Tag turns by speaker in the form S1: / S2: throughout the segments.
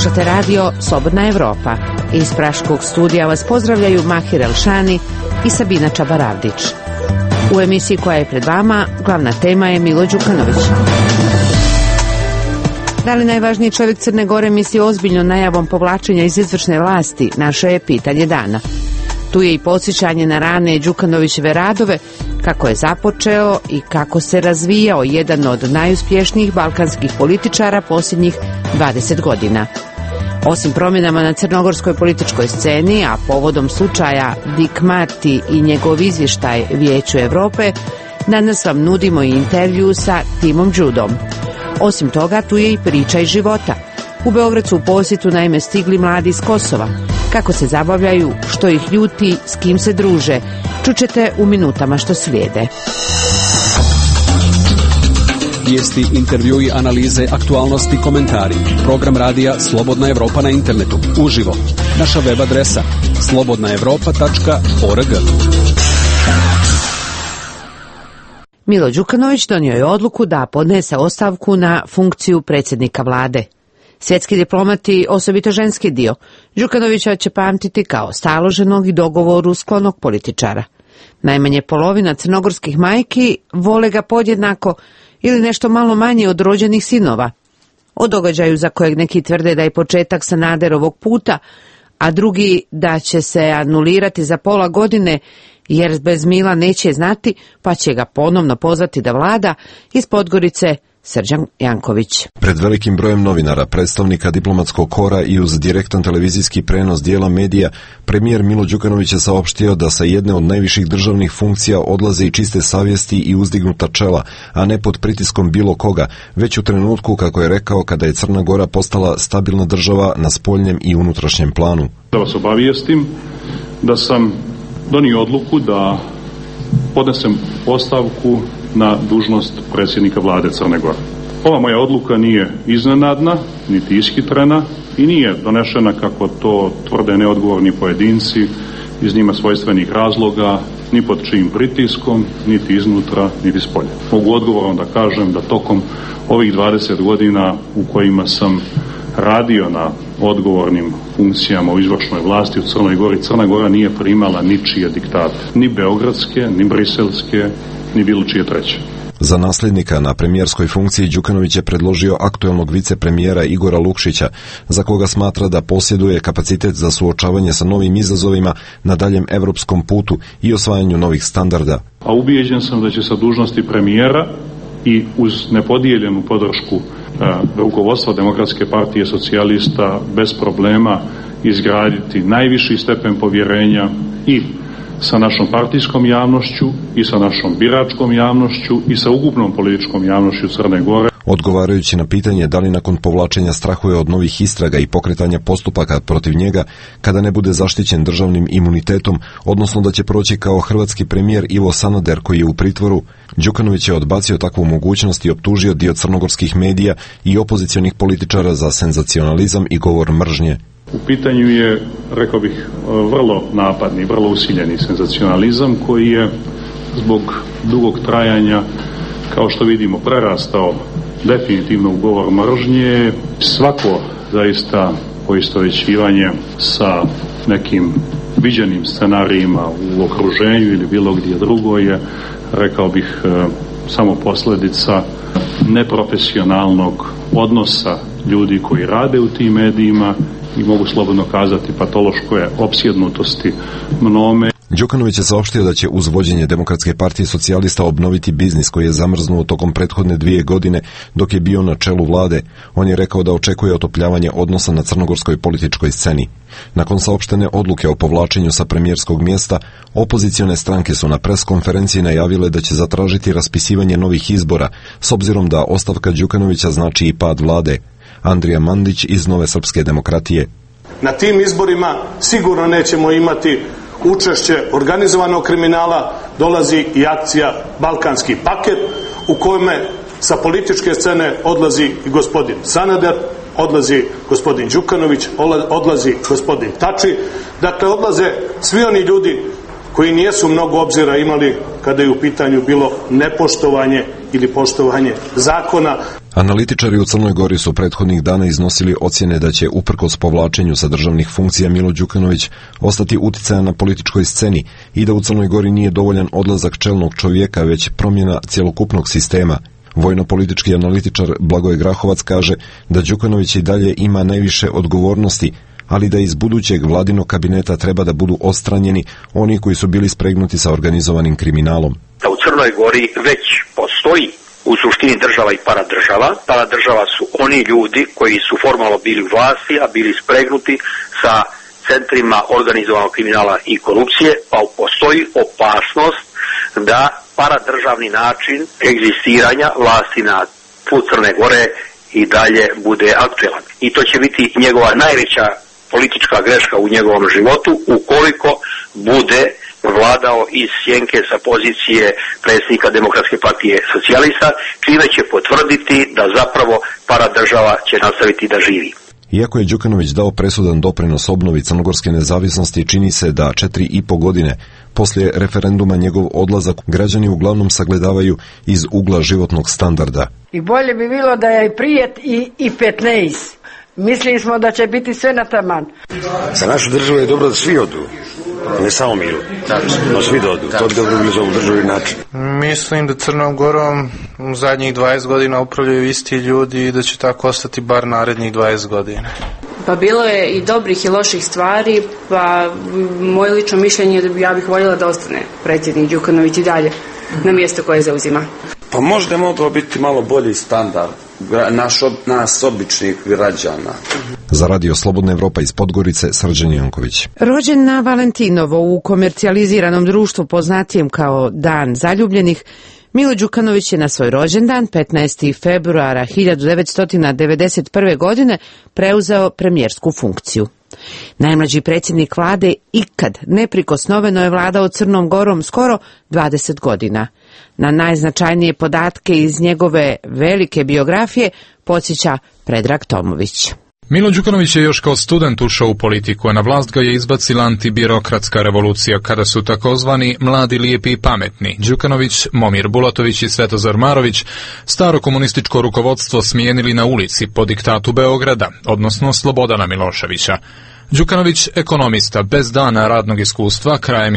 S1: Slušate radio Slobodna Evropa. Iz praškog studija vas pozdravljaju Mahir Elšani i Sabina Čabaravdić. U emisiji koja je pred vama, glavna tema je Milo Đukanović. Da li najvažniji čovjek Crne Gore misli ozbiljno najavom povlačenja iz izvršne vlasti, naše je pitanje dana. Tu je i podsjećanje na rane Đukanovićeve radove, kako je započeo i kako se razvijao jedan od najuspješnijih balkanskih političara posljednjih 20 godina. Osim promjenama na crnogorskoj političkoj sceni, a povodom slučaja Dik Marti i njegov izvještaj Vijeću Europe, danas vam nudimo i intervju sa Timom Đudom. Osim toga, tu je i priča iz života. U Beograd su u posjetu naime stigli mladi iz Kosova. Kako se zabavljaju, što ih ljuti, s kim se druže, čućete u minutama što slijede.
S2: Vijesti, intervjui, analize, aktualnosti, komentari. Program radija Slobodna Evropa na internetu, uživo. Naša web adresa slobodnaevropa.org.
S1: Milo Đukanović donio je odluku da podnese ostavku na funkciju predsjednika vlade. Svjetski diplomati, osobito ženski dio, Đukanovića će pamtiti kao staloženog i dogovoru sklonog političara. Najmanje polovina crnogorskih majki vole ga podjednako ili nešto malo manje od rođenih sinova. O događaju za kojeg neki tvrde da je početak Sanaderovog puta, a drugi da će se anulirati za pola godine, jer bez Mila neće znati, pa će ga ponovno pozvati da vlada, iz Podgorice Srđan Janković.
S3: Pred velikim brojem novinara, predstavnika diplomatskog kora i uz direktan televizijski prenos dijela medija, premijer Milo Đukanović je saopštio da sa jedne od najviših državnih funkcija odlaze i čiste savjesti i uzdignuta čela, a ne pod pritiskom bilo koga, već u trenutku, kako je rekao, kada je Crna Gora postala stabilna država na spoljnjem i unutrašnjem planu.
S4: Da vas obavijestim da sam donio odluku da podnesem ostavku na dužnost predsjednika vlade Crne Gore. Ova moja odluka nije iznenadna, niti ishitrena i nije donešena, kako to tvrde neodgovorni pojedinci, iz njima svojstvenih razloga, ni pod čijim pritiskom, niti iznutra, niti spolja. Mogu odgovorno da kažem da tokom ovih 20 godina u kojima sam radio na odgovornim funkcijama u izvršnoj vlasti u Crnoj Gori, Crna Gora nije primala ničije diktate, ni beogradske, ni briselske, ni bilo čije treće.
S3: Za nasljednika na premijerskoj funkciji Đukanović je predložio aktuelnog vicepremijera Igora Lukšića, za koga smatra da posjeduje kapacitet za suočavanje sa novim izazovima na daljem evropskom putu i osvajanju novih standarda.
S4: A ubijeđen sam da će sa dužnosti premijera i uz nepodijeljenu podršku rukovodstva Demokratske partije socijalista bez problema izgraditi najviši stepen povjerenja i sa našom partijskom javnošću i sa našom biračkom javnošću i sa ukupnom političkom javnošću Crne Gore.
S3: Odgovarajući na pitanje da li nakon povlačenja strahuje od novih istraga i pokretanja postupaka protiv njega kada ne bude zaštićen državnim imunitetom, odnosno da će proći kao hrvatski premijer Ivo Sanader koji je u pritvoru, Đukanović je odbacio takvu mogućnost i optužio dio crnogorskih medija i opozicionih političara za senzacionalizam i govor mržnje.
S4: U pitanju je, rekao bih, vrlo napadni, vrlo usiljeni senzacionalizam koji je zbog dugog trajanja, kao što vidimo, prerastao definitivno u govor mržnje. Svako zaista poistovjećivanje sa nekim viđenim scenarijima u okruženju ili bilo gdje drugo je, rekao bih, samo posljedica neprofesionalnog odnosa ljudi koji rade u tim medijima i mogu slobodno kazati patološke opsjednutosti mnome.
S3: Đukanović je saopštio da će uz vođenje Demokratske partije socijalista obnoviti biznis koji je zamrznuo tokom prethodne 2 godine dok je bio na čelu vlade. On je rekao da očekuje otopljavanje odnosa na crnogorskoj političkoj sceni. Nakon saopštene odluke o povlačenju sa premijerskog mjesta, opozicione stranke su na preskonferenciji najavile da će zatražiti raspisivanje novih izbora, s obzirom da ostavka Đukanovića znači i pad vlade. Andrija Mandić iz Nove srpske demokratije.
S5: Na tim izborima sigurno nećemo imati učešće organizovanog kriminala, dolazi i akcija Balkanski paket u kojome sa političke scene odlazi i gospodin Sanader, odlazi gospodin Đukanović, odlazi gospodin Tači. Dakle, odlaze svi oni ljudi koji nijesu mnogo obzira imali kada je u pitanju bilo nepoštovanje ili poštovanje zakona.
S3: Analitičari u Crnoj Gori su prethodnih dana iznosili ocjene da će, uprkos povlačenju sa državnih funkcija, Milo Đukanović ostati uticajan na političkoj sceni i da u Crnoj Gori nije dovoljan odlazak čelnog čovjeka, već promjena cjelokupnog sistema. Vojno-politički analitičar Blagoje Grahovac kaže da Đukanović i dalje ima najviše odgovornosti, ali da iz budućeg vladinog kabineta treba da budu odstranjeni oni koji su bili spregnuti sa organizovanim kriminalom.
S6: Da u Crnoj Gori već postoji u suštini država i paradržava. Paradržava su oni ljudi koji su formalno bili u vlasti, a bili spregnuti sa centrima organizovanog kriminala i korupcije, pa postoji opasnost da paradržavni način egzistiranja vlasti na tlu Crne Gore i dalje bude aktuelan. I to će biti njegova najveća politička greška u njegovom životu ukoliko bude vladao iz sjenke sa pozicije predsjednika Demokratske partije socijalista, čime će potvrditi da zapravo paradržava će nastaviti da živi.
S3: Iako je Đukanović dao presudan doprinos obnovi crnogorske nezavisnosti, čini se da 4,5 godine poslije referenduma njegov odlazak građani uglavnom sagledavaju iz ugla životnog standarda.
S7: I bolje bi bilo da je prijet i 15. Mislili smo da će biti sve na taman.
S8: Za našu državu je dobro da svi odu, ne samo Milo, no svi da odu, to bi dobro bilo za ovu državu i način.
S9: Mislim da Crnom Gorom u zadnjih 20 godina upravljaju isti ljudi i da će tako ostati bar narednih 20 godina.
S10: Pa bilo je i dobrih i loših stvari, pa moje lično mišljenje je da ja bih voljela da ostane predsjednik Đukanović i dalje na mjesto koje zauzima.
S11: Pa možda je mogao biti malo bolji standard nas običnih građana.
S3: Za Radio Slobodna Evropa iz Podgorice, Srđan Janković.
S1: Rođen na Valentinovo u komercijaliziranom društvu poznatijem kao Dan zaljubljenih, Milo Đukanović je na svoj rođendan 15. februara 1991. godine preuzeo premijersku funkciju. Najmlađi predsjednik vlade ikad neprikosnoveno je vladao Crnom Gorom skoro 20 godina. Na najznačajnije podatke iz njegove velike biografije podsjeća Predrag Tomović.
S12: Milo Đukanović je još kao student ušao u politiku, a na vlast ga je izbacila antibirokratska revolucija kada su takozvani mladi, lijepi i pametni Đukanović, Momir Bulatović i Svetozar Marović staro komunističko rukovodstvo smijenili na ulici po diktatu Beograda, odnosno Slobodana Miloševića. Đukanović, ekonomista bez dana radnog iskustva, krajem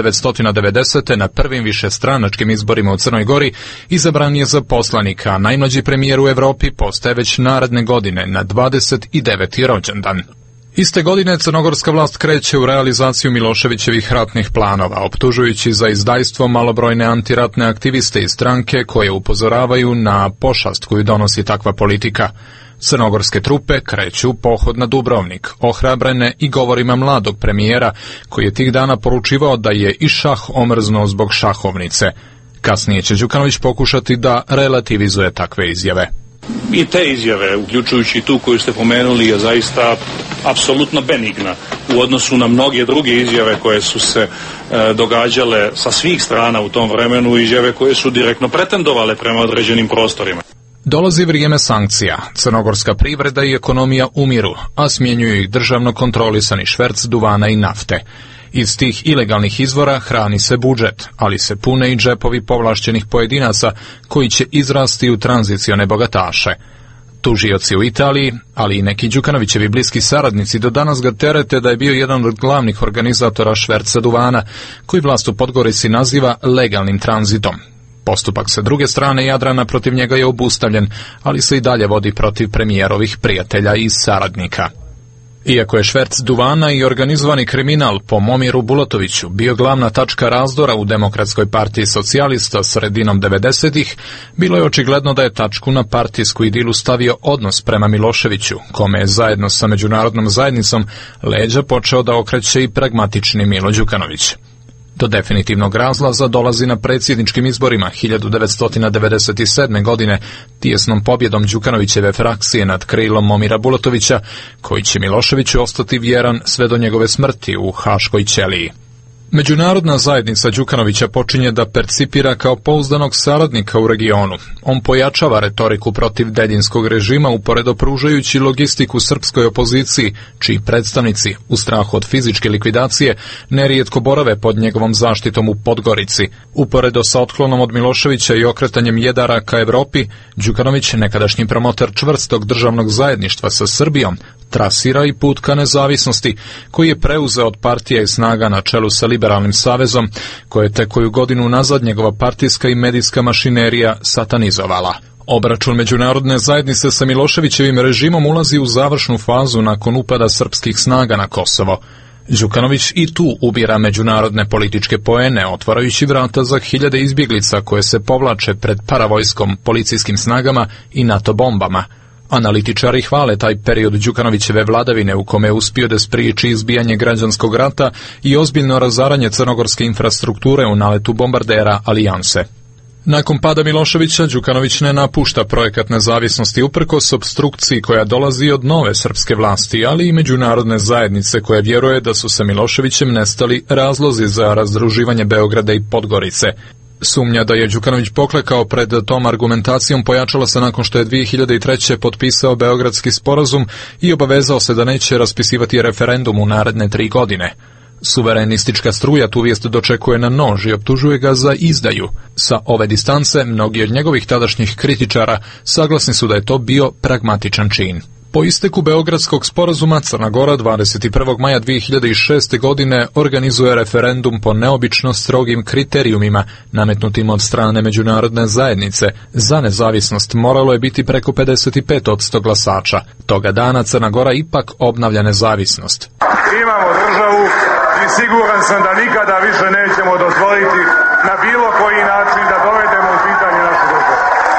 S12: 1990. na prvim višestranačkim izborima u Crnoj Gori izabran je za poslanika, a najmlađi premijer u Evropi postaje već naredne godine na 29. rođendan. Iste godine crnogorska vlast kreće u realizaciju Miloševićevih ratnih planova, optužujući za izdajstvo malobrojne antiratne aktiviste i stranke koje upozoravaju na pošast koju donosi takva politika. Crnogorske trupe kreću pohod na Dubrovnik, ohrabrene i govorima mladog premijera koji je tih dana poručivao da je i šah omrznuo zbog šahovnice. Kasnije će Đukanović pokušati da relativizuje takve izjave.
S4: I te izjave, uključujući tu koju ste pomenuli, je zaista apsolutno benigna u odnosu na mnoge druge izjave koje su se događale sa svih strana u tom vremenu, izjave koje su direktno pretendovale prema određenim prostorima.
S12: Dolazi vrijeme sankcija. Crnogorska privreda i ekonomija umiru, a smjenjuju ih državno kontrolisani šverc duvana i nafte. Iz tih ilegalnih izvora hrani se budžet, ali se pune i džepovi povlašćenih pojedinaca koji će izrasti u tranzicione bogataše. Tužioci u Italiji, ali i neki Đukanovićevi bliski saradnici do danas ga terete da je bio jedan od glavnih organizatora šverca duvana, koji vlast u Podgorici naziva legalnim tranzitom. Postupak sa druge strane Jadrana protiv njega je obustavljen, ali se i dalje vodi protiv premijerovih prijatelja i saradnika. Iako je šverc duvana i organizovani kriminal po Momiru Bulatoviću bio glavna tačka razdora u Demokratskoj partiji socijalista sredinom 90-ih, bilo je očigledno da je tačku na partijsku idilu stavio odnos prema Miloševiću, kome je zajedno sa međunarodnom zajednicom leđa počeo da okreće i pragmatični Milo Đukanović. Do definitivnog razlaza dolazi na predsjedničkim izborima 1997. godine tijesnom pobjedom Đukanovićeve frakcije nad krilom Momira Bulatovića, koji će Miloševiću ostati vjeran sve do njegove smrti u Haškoj ćeliji. Međunarodna zajednica Đukanovića počinje da percipira kao pouzdanog saradnika u regionu. On pojačava retoriku protiv deljinskog režima uporedo pružajući logistiku srpskoj opoziciji, čiji predstavnici, u strahu od fizičke likvidacije, nerijetko borave pod njegovom zaštitom u Podgorici. Uporedo sa otklonom od Miloševića i okretanjem jedara ka Evropi, Đukanović, nekadašnji promotor čvrstog državnog zajedništva sa Srbijom, trasira i put ka nezavisnosti, koji je preuzeo od partija i snaga na čelu sa Liberalnim savezom, koje tek koju godinu nazad njegova partijska i medijska mašinerija satanizovala. Obračun međunarodne zajednice sa Miloševićevim režimom ulazi u završnu fazu nakon upada srpskih snaga na Kosovo. Đukanović i tu ubira međunarodne političke poene, otvarajući vrata za hiljade izbjeglica koje se povlače pred paravojskom, policijskim snagama i NATO bombama. Analitičari hvale taj period Đukanovićeve vladavine u kome je uspio da spriječi izbijanje građanskog rata i ozbiljno razaranje crnogorske infrastrukture u naletu bombardera Alijanse. Nakon pada Miloševića, Đukanović ne napušta projekat nezavisnosti uprkos opstrukciji koja dolazi od nove srpske vlasti, ali i međunarodne zajednice koja vjeruje da su sa Miloševićem nestali razlozi za razdruživanje Beograda i Podgorice. Sumnja da je Đukanović poklekao pred tom argumentacijom pojačala se nakon što je 2003. potpisao Beogradski sporazum i obavezao se da neće raspisivati referendum u naredne 3 godine. Suverenistička struja tu vijest dočekuje na nož i optužuje ga za izdaju. Sa ove distance, mnogi od njegovih tadašnjih kritičara saglasni su da je to bio pragmatičan čin. Po isteku Beogradskog sporazuma, Crna Gora 21. maja 2006. godine organizuje referendum po neobično strogim kriterijumima nametnutim od strane međunarodne zajednice. Za nezavisnost moralo je biti preko 55% glasača. Toga dana Crna Gora ipak obnavlja nezavisnost.
S13: Imamo državu i siguran sam da nikada više nećemo dozvoliti na bilo koji način da dovedemo u pitanje našu državu.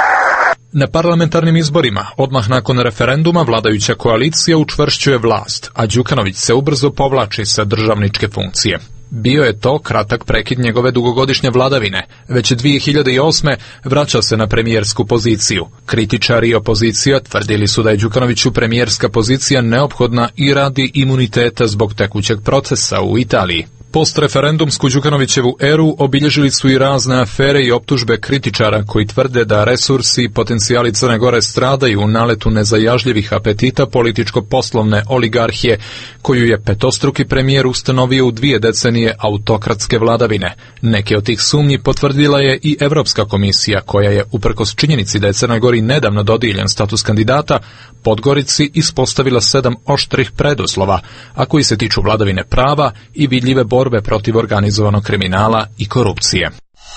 S12: Na parlamentarnim izborima, odmah nakon referenduma, vladajuća koalicija učvršćuje vlast, a Đukanović se ubrzo povlači sa državničke funkcije. Bio je to kratak prekid njegove dugogodišnje vladavine. Već 2008. vraća se na premijersku poziciju. Kritičari i opozicija tvrdili su da je Đukanoviću premijerska pozicija neophodna i radi imuniteta zbog tekućeg procesa u Italiji. Postreferendumsku Đukanovićevu eru obilježili su i razne afere i optužbe kritičara koji tvrde da resursi i potencijali Crne Gore stradaju u naletu nezajažljivih apetita političko-poslovne oligarhije, koju je petostruki premijer ustanovio u 2 decenije autokratske vladavine. Neke od tih sumnji potvrdila je i Evropska komisija, koja je, uprkos činjenici da je Crnoj Gori nedavno dodijeljen status kandidata, Podgorici ispostavila 7 oštrih preduslova, a koji se tiču vladavine prava i vidljive borbe protiv organizovanog kriminala i korupcije.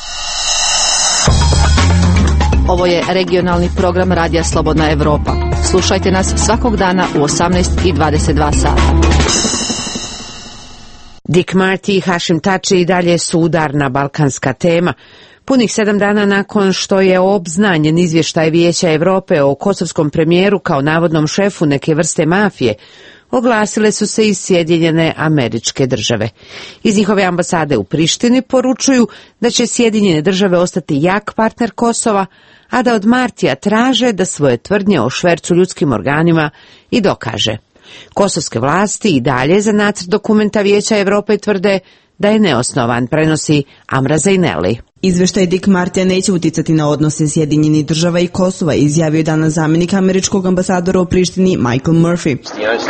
S14: Ovo je regionalni program Radija Slobodna Evropa. Slušajte nas svakog dana u 18:22 sata.
S1: Dick Marty i Hašim Tači i dalje su udarna balkanska tema. Punih 7 dana nakon što je obznanjen izvještaj Vijeća Evrope o kosovskom premijeru kao navodnom šefu neke vrste mafije, oglasile su se i Sjedinjene Američke Države. Iz njihove ambasade u Prištini poručuju da će Sjedinjene Države ostati jak partner Kosova, a da od Martija traže da svoje tvrdnje o švercu ljudskim organima i dokaže. Kosovske vlasti i dalje za nacrt dokumenta Vijeća Evrope tvrde da je neosnovan, prenosi Amra Zajneli.
S15: Izveštaj Dick Martija neće uticati na odnose Sjedinjenih Država i Kosova, izjavio je danas zamjenik američkog ambasadora u Prištini Michael Murphy.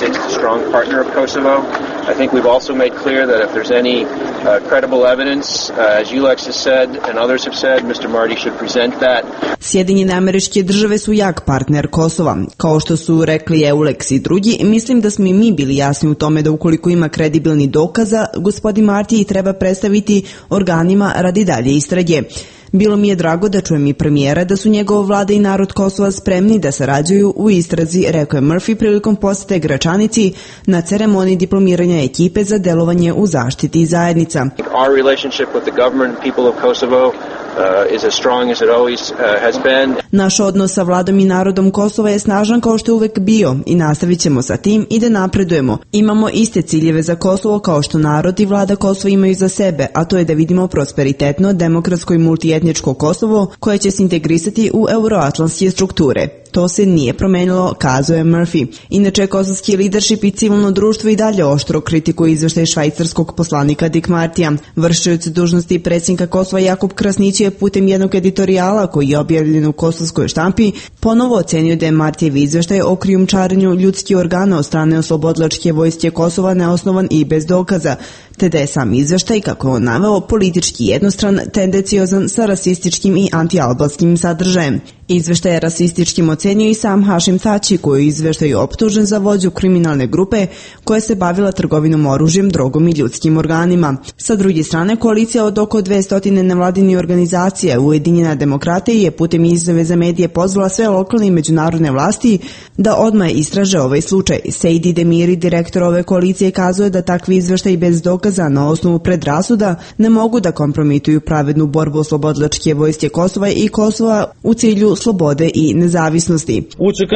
S16: I think we've also made clear that if there's any credible evidence, as Ulex has said and others have said, Mr. Marty should present that.
S15: Sjedinjene Američke Države su jak partner Kosova. Kao što su rekli Ulex i drugi, mislim da smo i mi bili jasni u tome da ukoliko ima kredibilni dokaza, gospodin Marty treba predstaviti organima radi dalje istrage. Bilo mi je drago da čujem i premijera da su njegova vlada i narod Kosova spremni da sarađuju u istrazi, rekao je Murphy prilikom posjete Gračanici na ceremoniji diplomiranja ekipe za delovanje u zaštiti zajednica.
S16: Our relationship with the government and people of Kosovo is as strong as it always has been.
S15: Naš odnos sa vladom i narodom Kosova je snažan kao što je uvek bio i nastavit ćemo sa tim i da napredujemo. Imamo iste ciljeve za Kosovo kao što narod i vlada Kosova imaju za sebe, a to je da vidimo prosperitetno, demokratsko i multietničko Kosovo koje će se integrisati u euroatlantske strukture. to se nije promenilo, kazuje Murphy. Inače, kosovski leadership i civilno društvo i dalje oštro kritikuju izveštaj švajcarskog poslanika Dick Martija. Vršioc dužnosti predsjednika Kosova Jakub Krasnić je putem jednog editorijala koji je objavljen u kosovskoj štampi ponovo ocenio da je Martijev izveštaj o krijumčarenju ljudskih organa od strane oslobodilačke vojske Kosova neosnovan i bez dokaza, te da je sam izveštaj, kako je on naveo, politički jednostran, tendenciozan sa rasističkim i antialbanskim sadržajem. Izveštaj je rasističkim ocenio i sam Hašim Tači, koji je izveštaju optužen za vođu kriminalne grupe koja se bavila trgovinom oružjem, drogom i ljudskim organima. Sa druge strane, koalicija od oko 200 nevladinih organizacija Ujedinjena demokratija je putem izjave za medije pozvala sve lokalne i međunarodne vlasti da odmah istraže ovaj slučaj. Sejdi Demiri, direktor ove koalicije, kazuje da takvi izveštaj bez dokaza na osnovu predrasuda ne mogu da kompromituju pravednu borbu oslobodilačke vojske Kosova i Kosova u cilju slobode i nezavisnosti.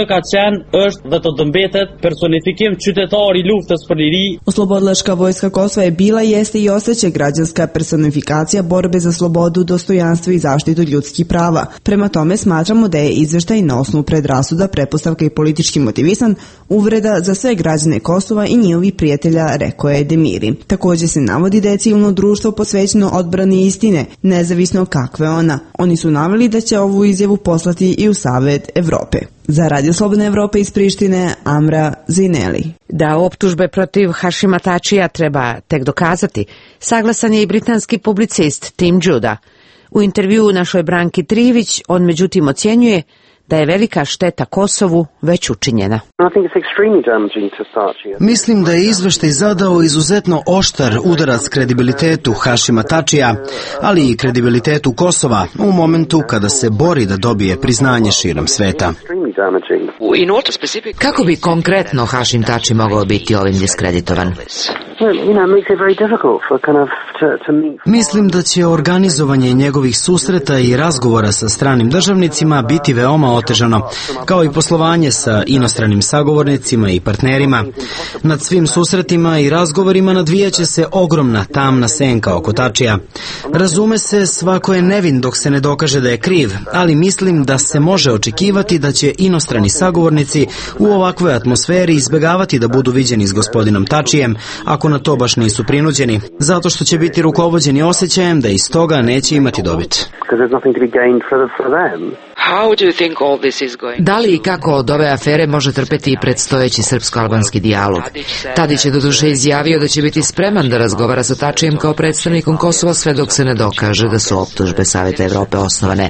S15: Oslobodilačka vojska Kosova je bila, jeste i ostaće građanska personifikacija borbe za slobodu, dostojanstvo i zaštitu ljudskih prava. Prema tome smatramo da je izveštaj na osnovu predrasuda, pretpostavka i politički motivisan uvreda za sve građane Kosova i njihovih prijatelja, rekao je Demiri. Također se navodi da je civilno društvo posvećeno odbrani istine, nezavisno kakve ona. Oni su naveli da će ovu izjavu poslati i u Savet Evrope. Za Radio Slobodne Evrope iz Prištine, Amra Zineli.
S1: Da optužbe protiv Hašima Tačija treba tek dokazati, saglasan je i britanski publicist Tim Judah. U intervjuu našoj Branki Trivić on međutim ocjenjuje da je velika šteta Kosovu već učinjena.
S17: Mislim da je izveštaj zadao izuzetno oštar udarac kredibilitetu Hašima Tačija, ali i kredibilitetu Kosova u momentu kada se bori da dobije priznanje širom sveta.
S18: Kako bi konkretno Hašim Tači mogao biti ovim diskreditovan?
S17: Mislim da će organizovanje njegovih susreta i razgovora sa stranim državnicima biti veoma otežano, kao i poslovanje sa inostranim sagovornicima i partnerima. Nad svim susretima i razgovorima nadvijaće se ogromna tamna senka oko Tačija. Razume se, svako je nevin dok se ne dokaže da je kriv, ali mislim da se može očekivati da će inostrani sagovornici u ovakvoj atmosferi izbjegavati da budu viđeni s gospodinom Tačijem, ako na to baš nisu prinuđeni, zato što će biti rukovođeni osjećajem da iz toga neće imati dobit.
S18: Da li i kako od ove afere može trpeti i predstojeći srpsko-albanski dijalog? Tadić je doduše izjavio da će biti spreman da razgovara sa Tačijem kao predstavnikom Kosova sve dok se ne dokaže da su optužbe Saveta Evrope osnovane.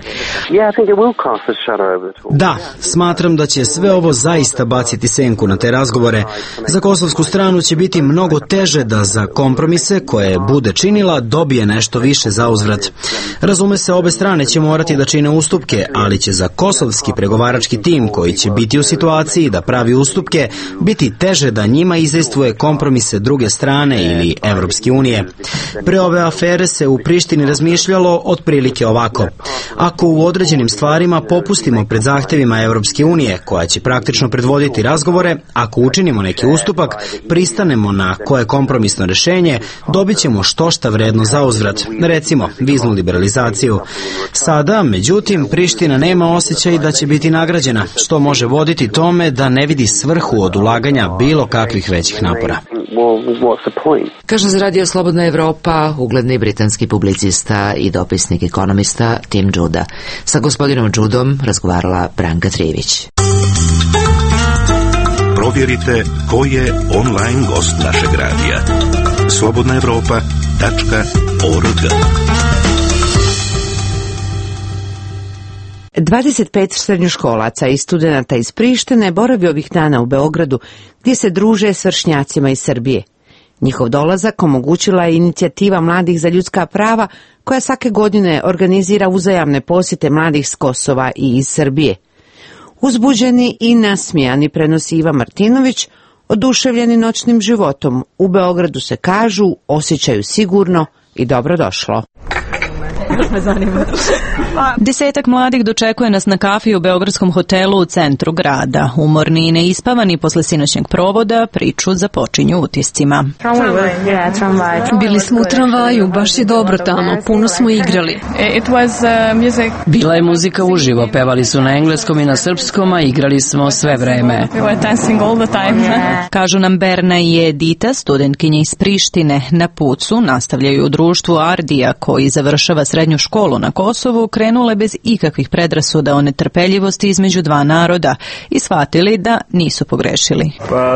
S17: Da, smatram da će sve ovo zaista baciti senku na te razgovore. Za kosovsku stranu će biti mnogo teže da za kompromise koje bude činila dobije nešto više za uzvrat. Razume se, obe strane će morati da čine ustupke, ali će za kosovski pregovarački tim koji će biti u situaciji da pravi ustupke biti teže da njima izdejstvuje kompromise druge strane ili Evropske unije. Pre ove afere se u Prištini razmišljalo otprilike ovako: ako u određenim stvarima popustimo pred zahtevima Evropske unije, koja će praktično predvoditi razgovore, ako učinimo neki ustupak, pristanemo na koje kompromisno rešenje, dobit ćemo štošta vredno za uzvrat, recimo viznu liberalizaciju. Sada, međutim, Priština nema osjećaj da će biti nagrađena, što može voditi tome da ne vidi svrhu od ulaganja bilo kakvih većih napora.
S18: Kaže za Radio Slobodna Evropa ugledni britanski publicista i dopisnik ekonomista Tim Judah. Sa gospodinom Judom razgovarala Branka Trivić.
S19: Provjerite ko je online gost našeg radija. slobodnaevropa.org
S1: 25 srednjoškolaca i studenata iz Prištine boravi ovih dana u Beogradu, gdje se druže s vršnjacima iz Srbije. Njihov dolazak omogućila je inicijativa Mladih za ljudska prava, koja svake godine organizira uzajamne posjete mladih s Kosova i iz Srbije. Uzbuđeni i nasmijani, prenosi Iva Martinović, oduševljeni noćnim životom, u Beogradu se kažu osjećaju sigurno i dobrodošlo.
S20: baš me zanima.
S21: Desetak mladih dočekuje nas na kafi u beogradskom hotelu u centru grada. Umorni i neispavani posle sinoćnjeg provoda priču započinju utiscima.
S22: Bili smo u tramvaju, baš je dobro tamo, puno smo igrali.
S23: Bila je muzika uživo, pevali su na engleskom i na srpskom, a igrali smo sve vreme.
S21: Kažu nam Berna i Edita, studentkinje iz Prištine. Na pucu nastavljaju u društvu Ardija, koji završava srednju školu na Kosovu, krenule bez ikakvih predrasuda o netrpeljivosti između dva naroda i shvatili da nisu pogrešili.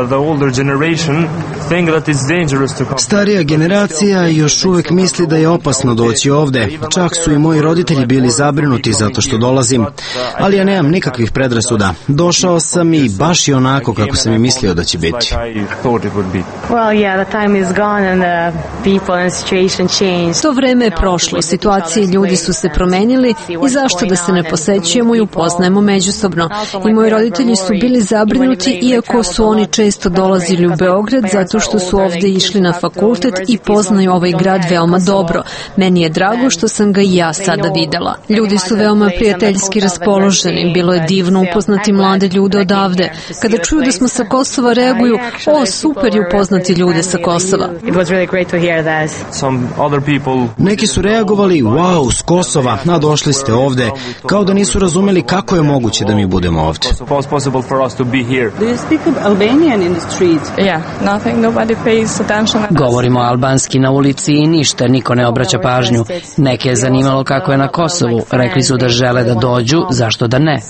S17: Starija generacija još uvek misli da je opasno doći ovde. Čak su i moji roditelji bili zabrinuti zato što dolazim. Ali ja nemam nikakvih predrasuda. Došao sam i baš je onako kako sam i mislio da će biti.
S22: To vreme je prošlo, situacije i ljudi su se promenili i zašto da se ne posećujemo i upoznajemo međusobno. I moji roditelji su bili zabrinuti, iako su oni često dolazili u Beograd zato što su ovde išli na fakultet i poznaju ovaj grad veoma dobro. Meni je drago što sam ga i ja sada videla. Ljudi su veoma prijateljski raspoloženi, bilo je divno upoznati mlade ljude odavde. Kada čuju da smo sa Kosova reaguju, o super je upoznati ljude sa Kosova.
S17: Neki su reagovali, wow, s Kosova, a došli ste ovde, kao da nisu razumeli kako je moguće da mi budemo ovde.
S23: Govorimo albanski na ulici i ništa, niko ne obraća pažnju. Neke je zanimalo kako je na Kosovu, rekli su da žele da dođu, zašto da ne?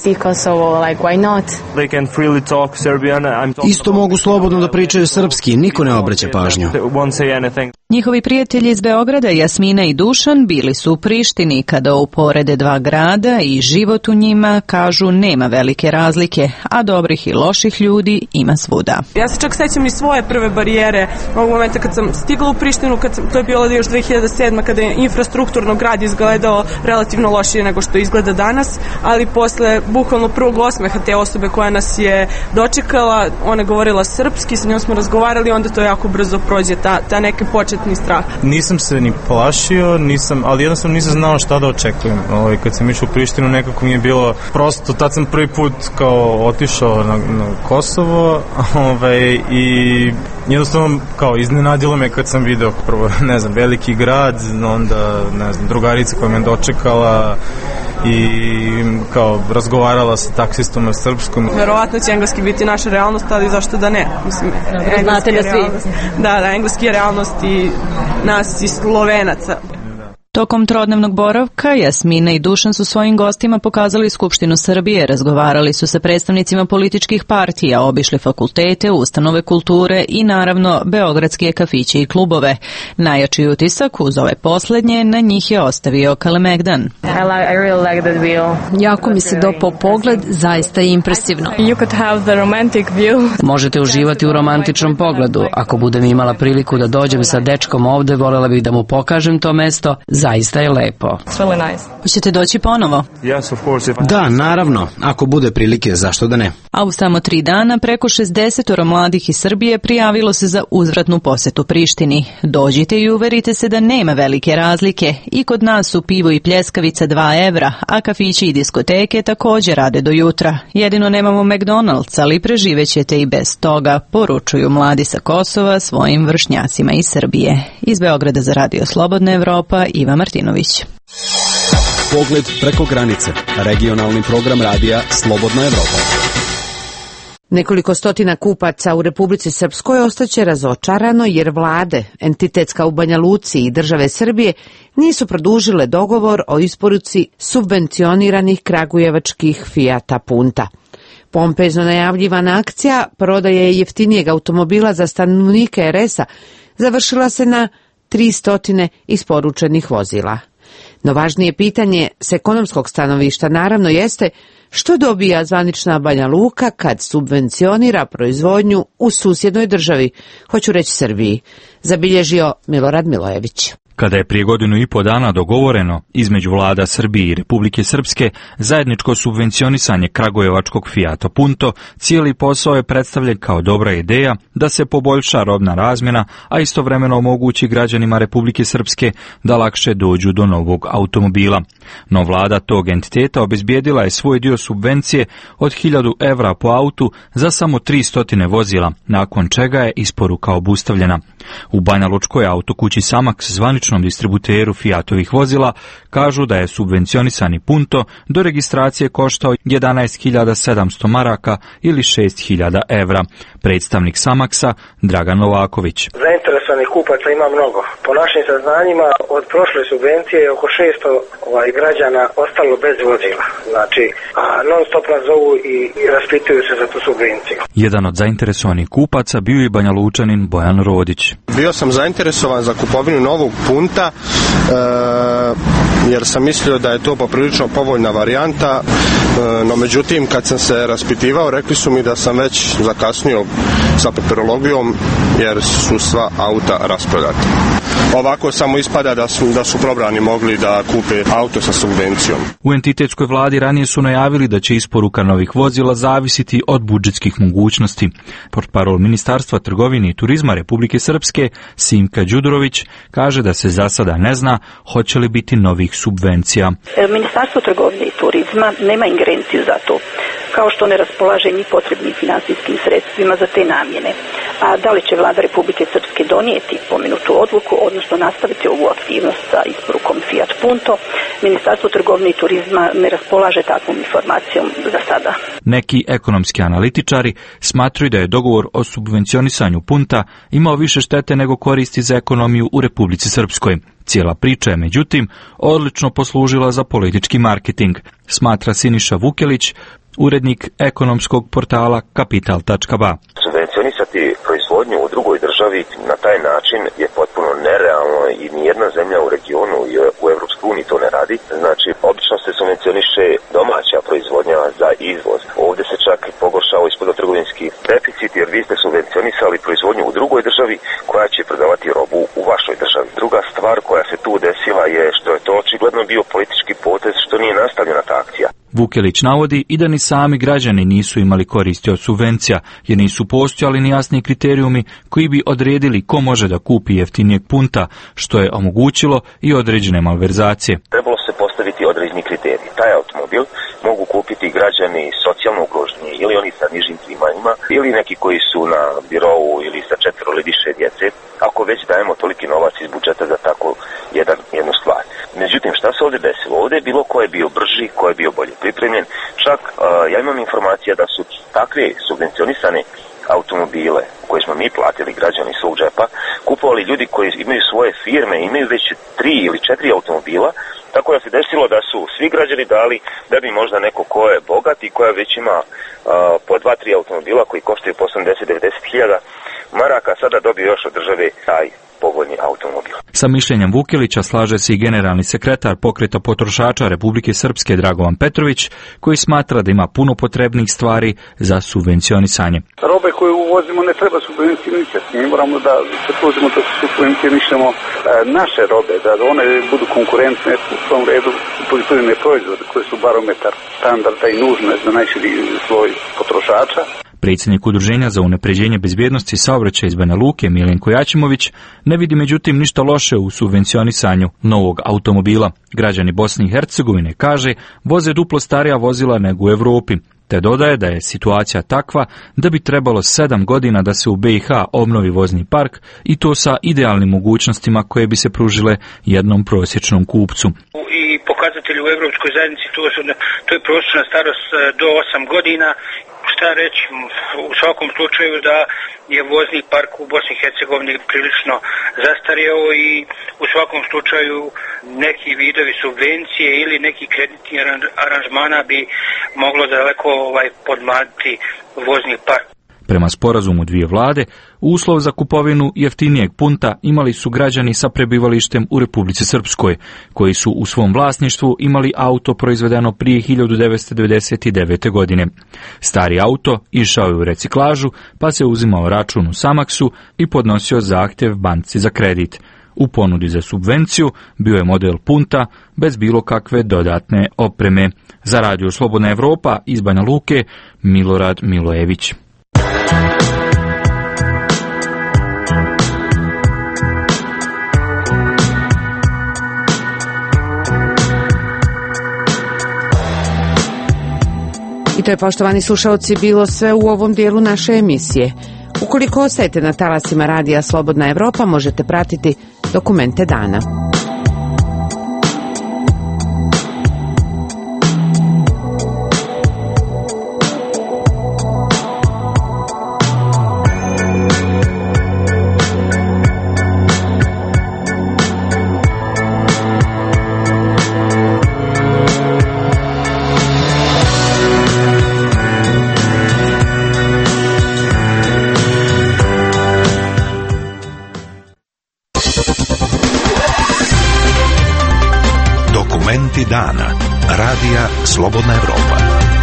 S17: Isto mogu slobodno da pričaju srpski, niko ne obraća pažnju.
S21: Njihovi prijatelji iz Beograda, Jasmina i Dušan, bili su u Prištini. Kada uporede dva grada i život u njima, kažu nema velike razlike, a dobrih i loših ljudi ima svuda.
S24: Ja se čak sećam i svoje prve barijere ovog momenta kad sam stigla u Prištinu, to je bilo još 2007. kada je infrastrukturno grad izgledao relativno lošije nego što izgleda danas, ali posle bukvalno prvog osmeha te osobe koja nas je dočekala, ona govorila srpski, sa njom smo razgovarali, onda to jako brzo prođe, ta neki početni strah.
S9: Nisam se ni plašio, ali jednostavno nisam znao šta da očekujem. Kad sam išao u Prištinu, nekako mi je bilo prosto, tad sam prvi put kao otišao na Kosovo i jednostavno kao iznenadilo me kad sam video prvo, ne znam, veliki grad, onda, ne znam, drugarica koja me dočekala i kao razgovarala sa taksistom na srpskom.
S24: Verovatno će engleski biti naša realnost, ali zašto da ne? Mislim,
S22: znate da svi.
S24: Da, engleski je realnost i nas i Slovenaca.
S21: Tokom trodnevnog boravka Jasmina i Dušan su svojim gostima pokazali Skupštinu Srbije, razgovarali su sa predstavnicima političkih partija, obišli fakultete, ustanove kulture i naravno beogradske kafiće i klubove. Najjači utisak uz ove poslednje na njih je ostavio Kalemegdan.
S22: Jako mi se dopao pogled, zaista je impresivno.
S23: Možete uživati u romantičnom pogledu. Ako budem imala priliku da dođem sa dečkom ovde, voljela bih da mu pokažem to mesto. Zaista je lepo.
S21: Hoćete doći ponovo?
S17: Da, naravno. Ako bude prilike, zašto da ne?
S21: A u samo 3 dana preko 60 mladih iz Srbije prijavilo se za uzvratnu posetu Prištini. Dođite i uverite se da nema velike razlike. I kod nas su pivo i pljeskavica 2 evra, a kafići i diskoteke također rade do jutra. Jedino nemamo McDonald's, ali preživećete i bez toga, poručuju mladi sa Kosova svojim vršnjacima iz Srbije. Iz Beograda za Radio Slobodna Evropa, Iva Martinović.
S2: Pogled preko granice. Regionalni program radija Slobodna Evropa.
S1: Nekoliko stotina kupaca u Republici Srpskoj ostaće razočarano jer vlade, entitetska u Banja Luci i države Srbije nisu produžile dogovor o isporuci subvencioniranih kragujevačkih Fijata Punta. Pompezno najavljivana akcija prodaje jeftinijeg automobila za stanovnike RS-a završila se na 300 isporučenih vozila. No važnije pitanje s ekonomskog stanovišta naravno jeste Što dobija zvanična Banja Luka kad subvencionira proizvodnju u susjednoj državi, hoću reći Srbiji, zabilježio Milorad Milojević.
S5: Kada je prije 1,5 godina dogovoreno između vlada Srbije i Republike Srpske zajedničko subvencionisanje kragujevačkog Fiata Punto, cijeli posao je predstavljen kao dobra ideja da se poboljša robna razmjena, a istovremeno omogući građanima Republike Srpske da lakše dođu do novog automobila. No vlada tog entiteta obezbijedila je svoj dio subvencije od 1000 evra po autu za samo 300 vozila, nakon čega je isporuka obustavljena. U Banjalučkoj autokući Samax, zvaničnom distributeru Fiatovih vozila, kažu da je subvencionisani Punto do registracije koštao 11.700 maraka ili 6.000 evra. Predstavnik Samaxa, Dragan Novaković.
S6: Zainteresovanih kupaca ima mnogo. Po našim saznanjima, od prošle subvencije je oko 600 građana ostalo bez vozila. Znači, non stop nas zovu i raspituju se za tu subvenciju.
S5: Jedan od zainteresovanih kupaca bio je Banjalučanin Bojan Rodić.
S7: Bio sam zainteresovan za kupovinu novog Punta, jer sam mislio da je to poprilično povoljna varijanta, no međutim kad sam se raspitivao rekli su mi da sam već zakasnio sa papirologijom jer su sva auta rasprodata. Ovako samo ispada da su probrani mogli da kupe auto sa subvencijom.
S5: U entitetskoj vladi ranije su najavili da će isporuka novih vozila zavisiti od budžetskih mogućnosti. Portparol Ministarstva trgovine i turizma Republike Srpske, Simka Đudurović, kaže da se za sada ne zna hoće li biti novih subvencija.
S20: Ministarstvo trgovine i turizma nema ingerenciju za to, kao što ne raspolaže ni potrebnim finansijskim sredstvima za te namjene. A da li će vlada Republike Srpske donijeti pomenutu odluku, odnosno nastaviti ovu aktivnost sa isporukom Fiat Punto, Ministarstvo trgovine i turizma ne raspolaže takvom informacijom za sada.
S5: Neki ekonomski analitičari smatruju da je dogovor o subvencionisanju Punta imao više štete nego koristi za ekonomiju u Republici Srpskoj. Cijela priča je, međutim, odlično poslužila za politički marketing, smatra Siniša Vukelić, urednik ekonomskog portala Kapital.ba.
S25: Subvencionisati proizvodnju u drugoj državi na taj način je potpuno nerealno i nijedna zemlja u regionu i u Evropskoj uniji to ne radi. Znači, obično se subvencioniše domaća proizvodnja za izvoz. Ovdje se čak pogoršao spoljnotrgovinski deficit jer vi ste subvencionisali proizvodnju u drugoj državi koja će prodavati robu u vašoj državi. Druga stvar koja se tu desila je što je to očigledno bio politički potez što nije nastavljena ta akcija.
S5: Vukelić navodi i da ni sami građani nisu imali koristi od subvencija, jer nisu postojali ni jasni kriterijumi koji bi odredili ko može da kupi jeftinijeg Punta, što je omogućilo i određene malverzacije.
S25: Trebalo se postaviti određeni kriteriji. Taj automobil mogu kupiti građani socijalno ugroženi ili oni sa nižim primanjima ili neki koji su na birou ili sa 4 ili više djece, ako već dajemo toliki novac iz budžeta za tako jednu stvar. Međutim, šta se ovdje desilo? Ovdje je bilo ko je bio brži, ko je bio bolje pripremljen. Čak ja imam informacija da su takve subvencionisane automobile koje smo mi platili građani svog džepa, kupovali ljudi koji imaju svoje firme, imaju već 3 ili 4 automobila, tako da se desilo da su svi građani dali da bi možda neko ko je bogat i koja već ima po 2-3 automobila koji koštaju po 80-90 hiljada maraka, sada dobio još od države taj povoljni automobil.
S5: Sa mišljenjem Vukelića slaže se i generalni sekretar Pokreta potrošača Republike Srpske Dragovan Petrović, koji smatra da ima puno potrebnih stvari za subvencionisanje.
S26: Robe koje uvozimo ne treba subvencionisati. Mi moramo da se trudimo da subvencionišemo naše robe, da one budu konkurentne u svom redu poljoprivredne proizvode koje su barometar standarda i nužne za najširi sloj potrošača.
S5: Predsjednik Udruženja za unapređenje bezbjednosti saobraćaja iz Banja Luke, Milenko Jačimović, ne vidi međutim ništa loše u subvencionisanju novog automobila. Građani Bosne i Hercegovine, kaže, voze duplo starija vozila nego u Evropi, te dodaje da je situacija takva da bi trebalo 7 godina da se u BiH obnovi vozni park i to sa idealnim mogućnostima koje bi se pružile jednom prosječnom kupcu.
S27: I pokazatelji u Evropskoj zajednici to je prosječna starost do 8 godina. Šta reći, u svakom slučaju da je vozni park u Bosni i Hercegovini prilično zastarjeo i u svakom slučaju neki vidovi subvencije ili neki kreditni aranžmana bi moglo daleko podmladiti vozni park.
S5: Prema sporazumu dvije vlade, uslov za kupovinu jeftinijeg punta imali su građani sa prebivalištem u Republici Srpskoj, koji su u svom vlasništvu imali auto proizvedeno prije 1999. godine. Stari auto išao je u reciklažu, pa se uzimao račun u Samaksu i podnosio zahtjev banci za kredit. U ponudi za subvenciju bio je model punta bez bilo kakve dodatne opreme. Za Radio Slobodna Evropa iz Banja Luke, Milorad Milojević.
S1: I to je, poštovani slušalci, bilo sve u ovom dijelu naše emisije. Ukoliko ostajete na talasima Radija Slobodna Evropa, možete pratiti Dokumente dana.
S19: Dana. Radija Slobodna Evropa.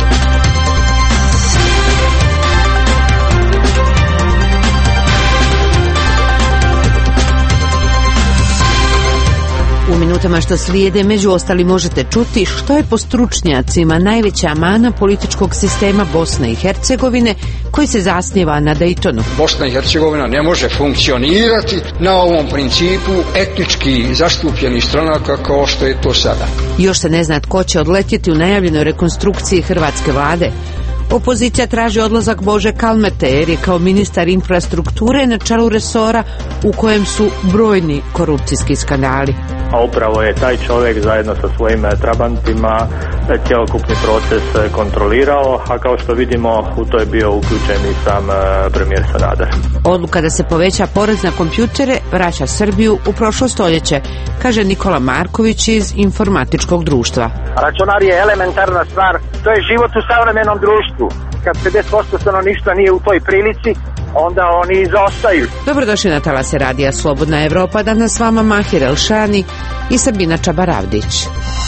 S1: U minutama što slijede, među ostali, možete čuti što je po stručnjacima najveća mana političkog sistema Bosne i Hercegovine, koji se zasniva na Daytonu.
S3: Bosna i Hercegovina ne može funkcionirati na ovom principu etnički zastupljenih stranaka kao što je to sada.
S1: Još se ne zna tko će odletjeti u najavljenoj rekonstrukciji hrvatske vlade. Opozicija traži odlazak Bože Kalmete jer je kao ministar infrastrukture na čelu resora u kojem su brojni korupcijski skandali.
S4: A upravo je taj čovjek zajedno sa svojim trabantima cjelokupni proces kontrolirao, a kao što vidimo u to je bio uključen i sam premijer Sanader.
S1: Odluka da se poveća porez na kompjutere vraća Srbiju u prošlo stoljeće, kaže Nikola Marković iz informatičkog društva.
S8: Računar je elementarna stvar, to je život u savremenom društvu. Kad 50% stanovništva nije u toj prilici, onda oni izostaju.
S1: Dobrodošli na talase Radija Slobodna Evropa, danas s vama Mahir Elšani i Sabina Čabaravdić.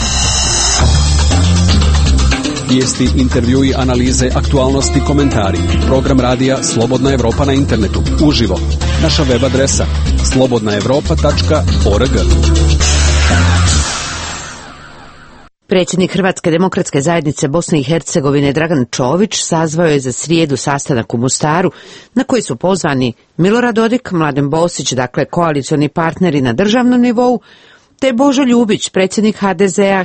S2: Vijesti, intervjui, analize, aktualnosti, komentari. Program Radija Slobodna Evropa na internetu. Uživo. Naša web adresa slobodnaevropa.org.
S1: Predsjednik Hrvatske demokratske zajednice Bosne i Hercegovine Dragan Čović sazvao je za srijedu sastanak u Mostaru na koji su pozvani Milorad Dodik, Mladen Bosić, dakle koalicioni partneri na državnom nivou, te Božo Ljubić, predsjednik HDZ-a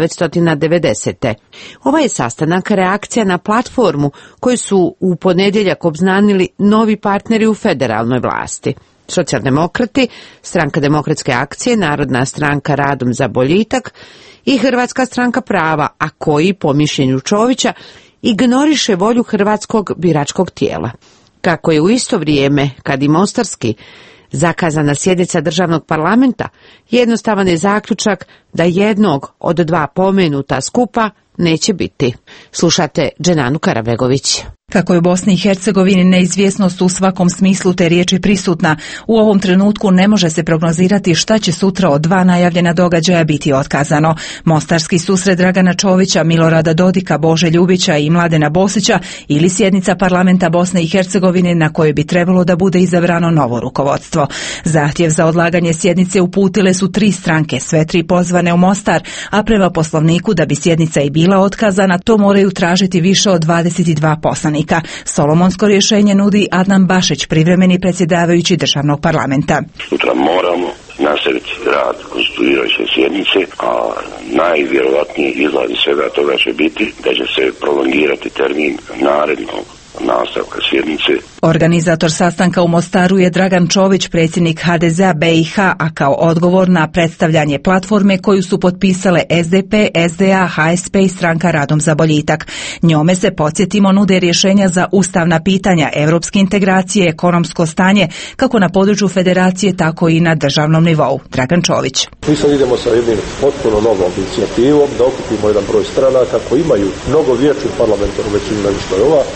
S1: 1990. Ovaj je sastanak reakcija na platformu koju su u ponedjeljak obznanili novi partneri u federalnoj vlasti. Socijaldemokrati, Stranka demokratske akcije, Narodna stranka Radom za boljitak i Hrvatska stranka prava, a koji, po mišljenju Čovića, ignoriše volju hrvatskog biračkog tijela. Kako je u isto vrijeme, kad i mostarski, zakazana sjednica državnog parlamenta, jednostavan je zaključak da jednog od dva pomenuta skupa neće biti. Slušate Dženanu Karabegović.
S10: Kako je u Bosni i Hercegovini neizvjesnost u svakom smislu te riječi prisutna, u ovom trenutku ne može se prognozirati šta će sutra od dva najavljena događaja biti otkazano. Mostarski susret Dragana Čovića, Milorada Dodika, Bože Ljubića i Mladena Bosića ili sjednica parlamenta Bosne i Hercegovine na kojoj bi trebalo da bude izabrano novo rukovodstvo. Zahtjev za odlaganje sjednice uputile su 3 stranke, sve 3 pozvane u Mostar, a prema poslovniku da bi sjednica i bila otkazana, to moraju tražiti više od 22 poslanika. Solomonsko rješenje nudi Adnan Bašić, privremeni predsjedavajući državnog parlamenta.
S11: Sutra moramo nastaviti rad konstituirajuće sjednice, a najvjerovatniji izlaz svega toga će biti da će se prolongirati termin narednog nastavka sjednice.
S10: Organizator sastanka u Mostaru je Dragan Čović, predsjednik HDZ-a BiH, a kao odgovor na predstavljanje platforme koju su potpisale SDP, SDA, HSP i Stranka Radom za boljitak. Njome se, podsjetimo, nude rješenja za ustavna pitanja, europske integracije, ekonomsko stanje, kako na području federacije, tako i na državnom nivou. Dragan Čović.
S12: Mi sad idemo sa jednim potpuno novom inicijativom da okupimo jedan broj stranaka koji imaju mnogo veću parlamentarnu većinu nego što je ova i da jednostavno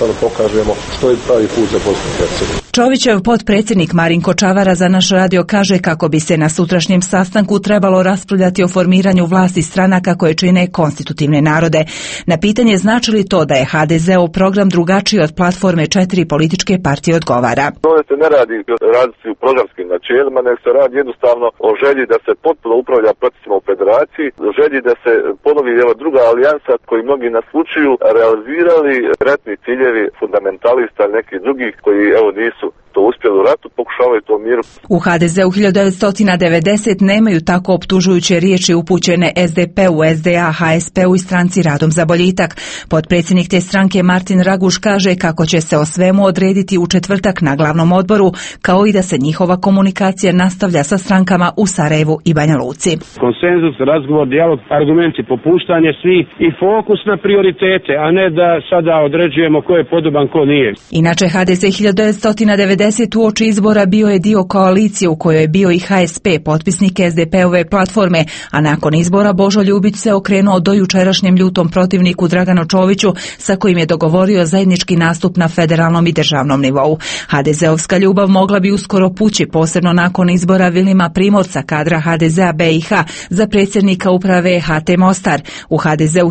S12: jednostavno pokažemo što je pravi put za Bosnu i Hercegovinu.
S10: Čovićev potpredsjednik Marinko Čavara za naš radio kaže kako bi se na sutrašnjem sastanku trebalo raspravljati o formiranju vlasti stranaka koje čine konstitutivne narode. Na pitanje znači li to da je HDZ-ov program drugačiji od platforme 4 političke partije odgovara.
S9: Ovdje se ne radi razlici u programskim načelima, nego se radi jednostavno o želji da se potpuno upravlja procesima u federaciji, o želji da se ponovi druga alijansa koji mnogi naslučuju realizirali retni ciljevi fundamentalista i nekih drugih koji nisu to uspjeli u ratu, pokušavaju to miru.
S10: U HDZ-u 1990 nemaju tako optužujuće riječi upućene SDP-u, SDA, HSP-u i stranci Radom za boljitak. Potpredsjednik te stranke Martin Raguš kaže kako će se o svemu odrediti u četvrtak na glavnom odboru, kao i da se njihova komunikacija nastavlja sa strankama u Sarajevu i Banja Luci.
S13: Konsenzus, razgovor, dijalog, argumenti, popuštanje svih i fokus na prioritete, a ne da sada određujemo ko je podoban, ko nije.
S10: Inače, HDZ 1990 uoči izbora bio je dio koalicije u kojoj je bio i HSP, potpisnik SDP-ove platforme, a nakon izbora Božo Ljubić se okrenuo do jučerašnjem ljutom protivniku Draganu Čoviću, sa kojim je dogovorio zajednički nastup na federalnom i državnom nivou. HDZ-ovska ljubav mogla bi uskoro pući, posebno nakon izbora Vilima Primorca, kadra HDZ-a BiH, za predsjednika uprave HT Mostar. U HDZ-u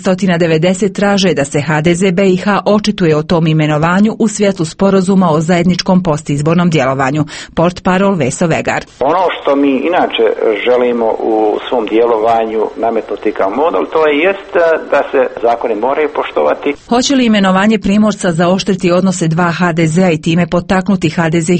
S10: 1990 traže da se HDZ BiH očituje o tom imenovanju u svjetlu sporazuma o zajedničkom postizbornom djelovanju. Portparol Veso Vegar.
S14: Ono što mi inače želimo u svom djelovanju nametnuti kao model, to jest da se zakone moraju poštovati.
S10: Hoće li imenovanje Primorca zaoštriti odnose dva HDZ-a i time potaknuti HDZ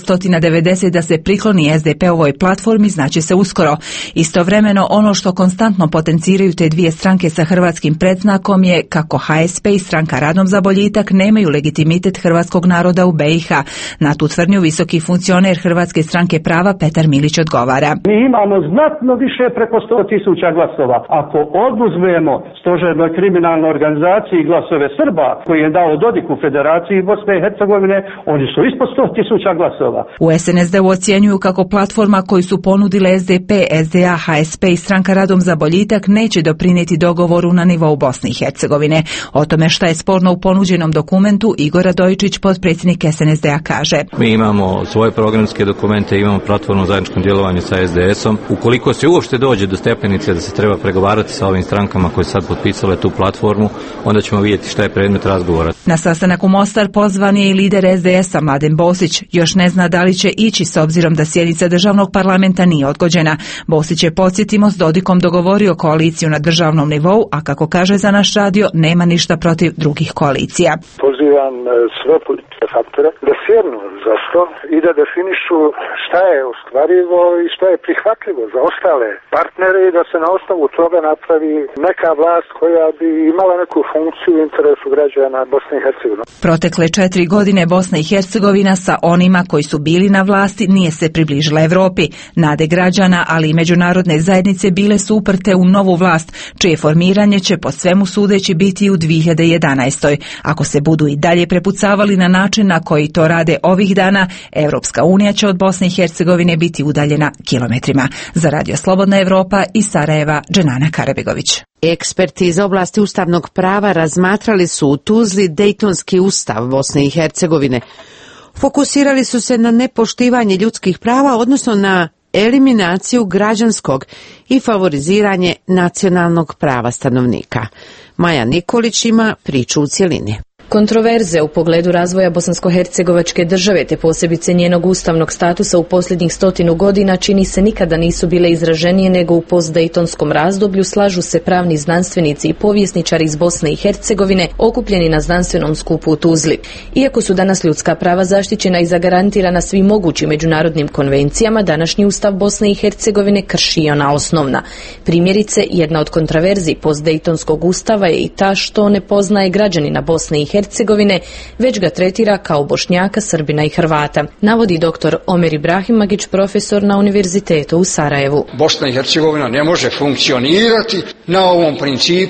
S10: 1990 da se prikloni SDP-ovoj platformi, znaće se uskoro. Istovremeno, ono što konstantno potenciraju te dvije stranke sa hrvatskim predznakom je kako HSP i stranka Radom za boljitak nemaju legitimitet hrvatskog naroda u BiH. Na tu tvrdnju visoki funkcioner Hrvatske stranke prava Petar Milić odgovara.
S13: Mi imamo znatno više preko 100.000 glasova. Ako oduzmemo stožernoj kriminalnoj organizaciji glasove Srba koji je dao Dodik u Federaciji Bosne i Hercegovine, oni su ispod 100.000 glasova.
S10: U SNSD-u ocjenjuju kako platforma koju su ponudile SDP, SDA, HSP i stranka Radom za boljitak neće doprinijeti dogovoru na nivou Bosne i Hercegovine. O tome šta je sporno u ponuđenom dokumentu, Igor Radojičić, potpredsjednik SNSD-a, kaže.
S15: Mi imamo svoje programske dokumente, imamo platformu zajedničkom djelovanju sa SDS-om. Ukoliko se uopšte dođe do stepenice da se treba pregovarati sa ovim strankama koje sad potpisale tu platformu, onda ćemo vidjeti šta je predmet razgovora.
S10: Na sastanak u Mostar pozvan je i lider SDS-a Mladen Bosić. Još ne zna da li će ići s obzirom da sjednica državnog parlamenta nije odgođena. Bosić je, podsjetimo, s Dodikom dogovorio koaliciju na državnom nivou, a kako kaže za naš radio, nema ništa protiv drugih koalicija.
S16: Pozivam sve političke faktore da sjednu za sto i da definišu šta je ostvarivo i šta je prihvatljivo za ostale partnere i da se na osnovu toga napravi neka vlast koja bi imala neku funkciju u interesu građana Bosne i Hercegovine.
S10: Protekle 4 godine Bosna i Hercegovina sa onima koji su bili na vlasti nije se približila Evropi. Nade građana, ali i međunarodne zajednice bile su uprte u novu vlast, čije formiranje će po svemu sudeći biti u 2011. Ako se budu i dalje prepucavali na način na koji to rade ovih dana, Europska unija će od Bosne i Hercegovine biti udaljena kilometrima. Za Radio Slobodna Evropa iz Sarajeva, Dženana Karabegović.
S1: Eksperti iz oblasti ustavnog prava razmatrali su u Tuzli Dejtonski ustav Bosne i Hercegovine. Fokusirali su se na nepoštivanje ljudskih prava, odnosno na eliminaciju građanskog i favoriziranje nacionalnog prava stanovnika. Maja Nikolić ima priču u cjelini.
S18: Kontroverze u pogledu razvoja bosansko-hercegovačke države te posebice njenog ustavnog statusa u posljednjih 100 godina čini se nikada nisu bile izraženije nego u postdejtonskom razdoblju, slažu se pravni znanstvenici i povjesničari iz Bosne i Hercegovine okupljeni na znanstvenom skupu u Tuzli. Iako su danas ljudska prava zaštićena i zagarantirana svim mogućim međunarodnim konvencijama, današnji ustav Bosne i Hercegovine krši ona osnovna. Primjerice, jedna od kontroverzi postdejtonskog ustava je i ta što ne poznaje građanina Bosne i Hercegovine, već ga tretira kao Bošnjaka, Srbina i Hrvata, navodi dr. Omer Ibrahimagić, profesor na Univerzitetu u Sarajevu.
S3: Bosna i Hercegovina ne može funkcionirati na ovom principu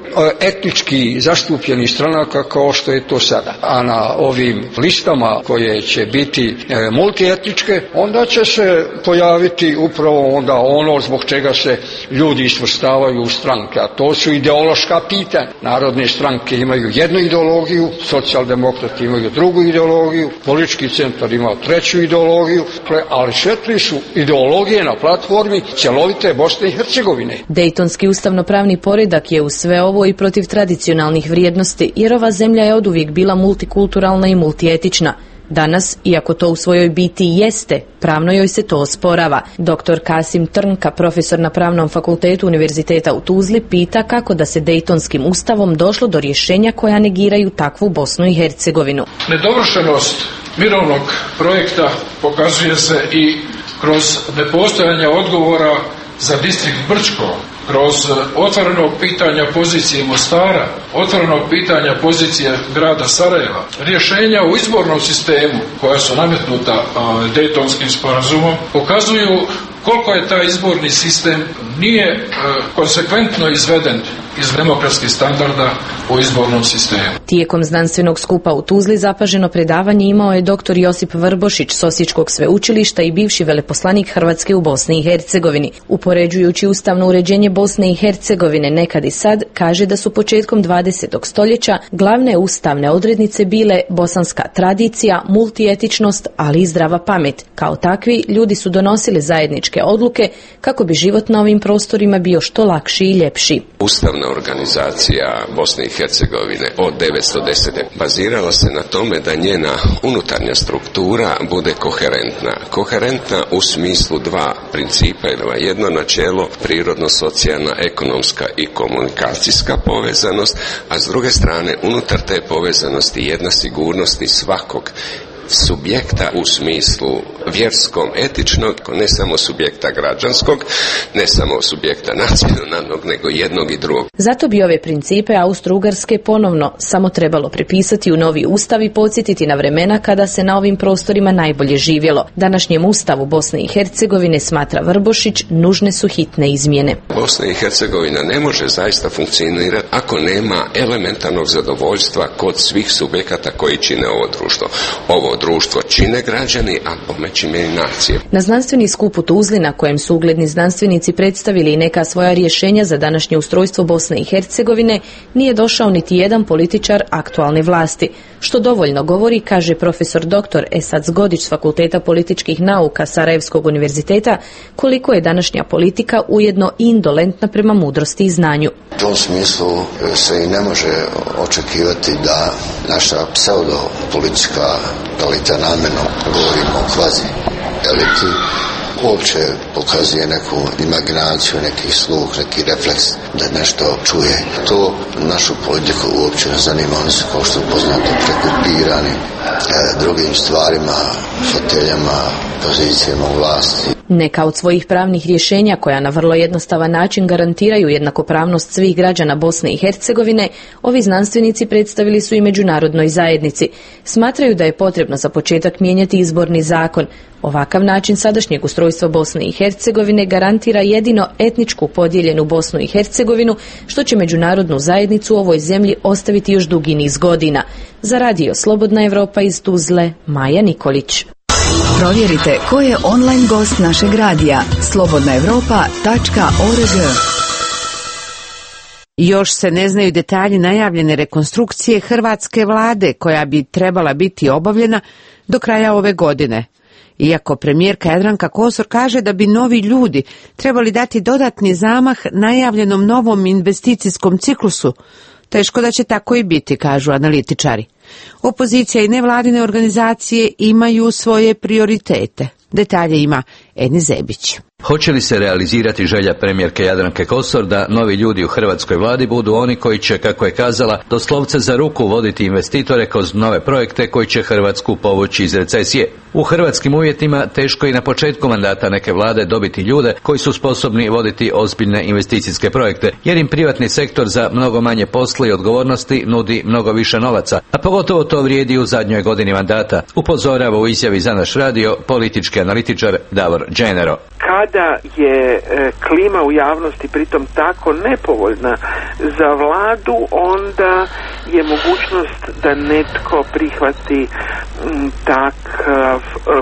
S3: etnički zastupljenih stranaka kao što je to sada. A na ovim listama koje će biti multietničke, onda će se pojaviti upravo onda ono zbog čega se ljudi svrstavaju u stranke, a to su ideološka pitanja. Narodne stranke imaju jednu ideologiju, socijaldemokrati imaju drugu ideologiju, politički centar ima treću ideologiju, ali sve tri su ideologije na platformi cjelovite Bosne i Hercegovine.
S18: Dejtonski ustavnopravni poredak je uz sve ovo i protiv tradicionalnih vrijednosti, jer ova zemlja je oduvijek bila multikulturalna i multietična. Danas, iako to u svojoj biti jeste, pravno joj se to osporava. Dr. Kasim Trnka, profesor na Pravnom fakultetu Univerziteta u Tuzli, pita kako da se Dejtonskim ustavom došlo do rješenja koja negiraju takvu Bosnu i Hercegovinu.
S6: Nedovršenost mirovnog projekta pokazuje se i kroz nepostojanje odgovora za distrikt Brčko, kroz otvorenog pitanja pozicije Mostara, otvorenog pitanja pozicije grada Sarajeva, rješenja u izbornom sistemu koja su nametnuta Dejtonskim sporazumom pokazuju koliko je taj izborni sistem nije konsekventno izveden iz demokratskih standarda u izbornom sistemu.
S18: Tijekom znanstvenog skupa u Tuzli zapaženo predavanje imao je dr. Josip Vrbošić s Osječkog sveučilišta i bivši veleposlanik Hrvatske u Bosni i Hercegovini. Upoređujući ustavno uređenje Bosne i Hercegovine nekad i sad, kaže da su početkom 20. stoljeća glavne ustavne odrednice bile bosanska tradicija, multietičnost, ali i zdrava pamet. Kao takvi, ljudi su donosili zajedničke odluke kako bi život na ovim prostorima bio što lakši i ljepši.
S7: Ustavna organizacija Bosne i Hercegovine od 910. bazirala se na tome da njena unutarnja struktura bude koherentna. Koherentna u smislu dva principa, jedno načelo prirodno-socijalna, ekonomska i komunikacijska povezanost, a s druge strane unutar te povezanosti jedna sigurnost i svakog subjekta u smislu vjerskom, etičnog, ne samo subjekta građanskog, ne samo subjekta nacionalnog, nego jednog i drugog.
S18: Zato bi ove principe Austro-Ugarske ponovno samo trebalo prepisati u novi ustav i podsjetiti na vremena kada se na ovim prostorima najbolje živjelo. Današnjem ustavu Bosne i Hercegovine, smatra Vrbošić, nužne su hitne izmjene.
S7: Bosna i Hercegovina ne može zaista funkcionirati ako nema elementarnog zadovoljstva kod svih subjekata koji čine ovo društvo. Ovo društvo čine građani, a bome čine i nacije.
S18: Na znanstveni skup u Tuzli, na kojem su ugledni znanstvenici predstavili neka svoja rješenja za današnje ustrojstvo Bosne i Hercegovine, nije došao niti jedan političar aktualne vlasti, što dovoljno govori, kaže profesor dr. Esad Zgodić s Fakulteta političkih nauka Sarajevskog univerziteta, koliko je današnja politika ujedno indolentna prema mudrosti i znanju.
S17: U tom smislu se i ne može očekivati da naša pseudopolitička, da li te namjerno govorimo o kvazi eliti, uopće pokazuje neku imaginaciju, neki sluh, neki refleks da nešto čuje. To našu politiku uopće ne zanima, oni su kao što je poznato prekupirani drugim stvarima, foteljama, pozicijama u vlasti.
S18: Neka od svojih pravnih rješenja koja na vrlo jednostavan način garantiraju jednakopravnost svih građana Bosne i Hercegovine, ovi znanstvenici predstavili su i međunarodnoj zajednici. Smatraju da je potrebno za početak mijenjati izborni zakon. Ovakav način sadašnjeg ustrojstva Bosne i Hercegovine garantira jedino etničku podijeljenu Bosnu i Hercegovinu, što će međunarodnu zajednicu u ovoj zemlji ostaviti još dugi niz godina. Za radio Slobodna Evropa iz Tuzle, Maja Nikolić.
S21: Provjerite ko je online gost našeg radija. slobodnaevropa.org.
S1: Još se ne znaju detalji najavljene rekonstrukcije hrvatske vlade koja bi trebala biti obavljena do kraja ove godine. Iako premijerka Jadranka Kosor kaže da bi novi ljudi trebali dati dodatni zamah najavljenom novom investicijskom ciklusu, teško da će tako i biti, kažu analitičari. Opozicija i nevladine organizacije imaju svoje prioritete. Detalje ima Eni Zebić.
S15: Hoće li se realizirati želja premijerke Jadranke Kosor da novi ljudi u hrvatskoj vladi budu oni koji će, kako je kazala, doslovce za ruku voditi investitore kroz nove projekte koji će Hrvatsku povući iz recesije? U hrvatskim uvjetima teško i na početku mandata neke vlade dobiti ljude koji su sposobni voditi ozbiljne investicijske projekte, jer im privatni sektor za mnogo manje posla i odgovornosti nudi mnogo više novaca, a pogotovo to vrijedi u zadnjoj godini mandata, upozorava u izjavi za naš radio politički analitičar Davor Dženero.
S22: Kad
S20: kada je klima u javnosti pritom tako nepovoljna za vladu, onda je mogućnost da netko prihvati takav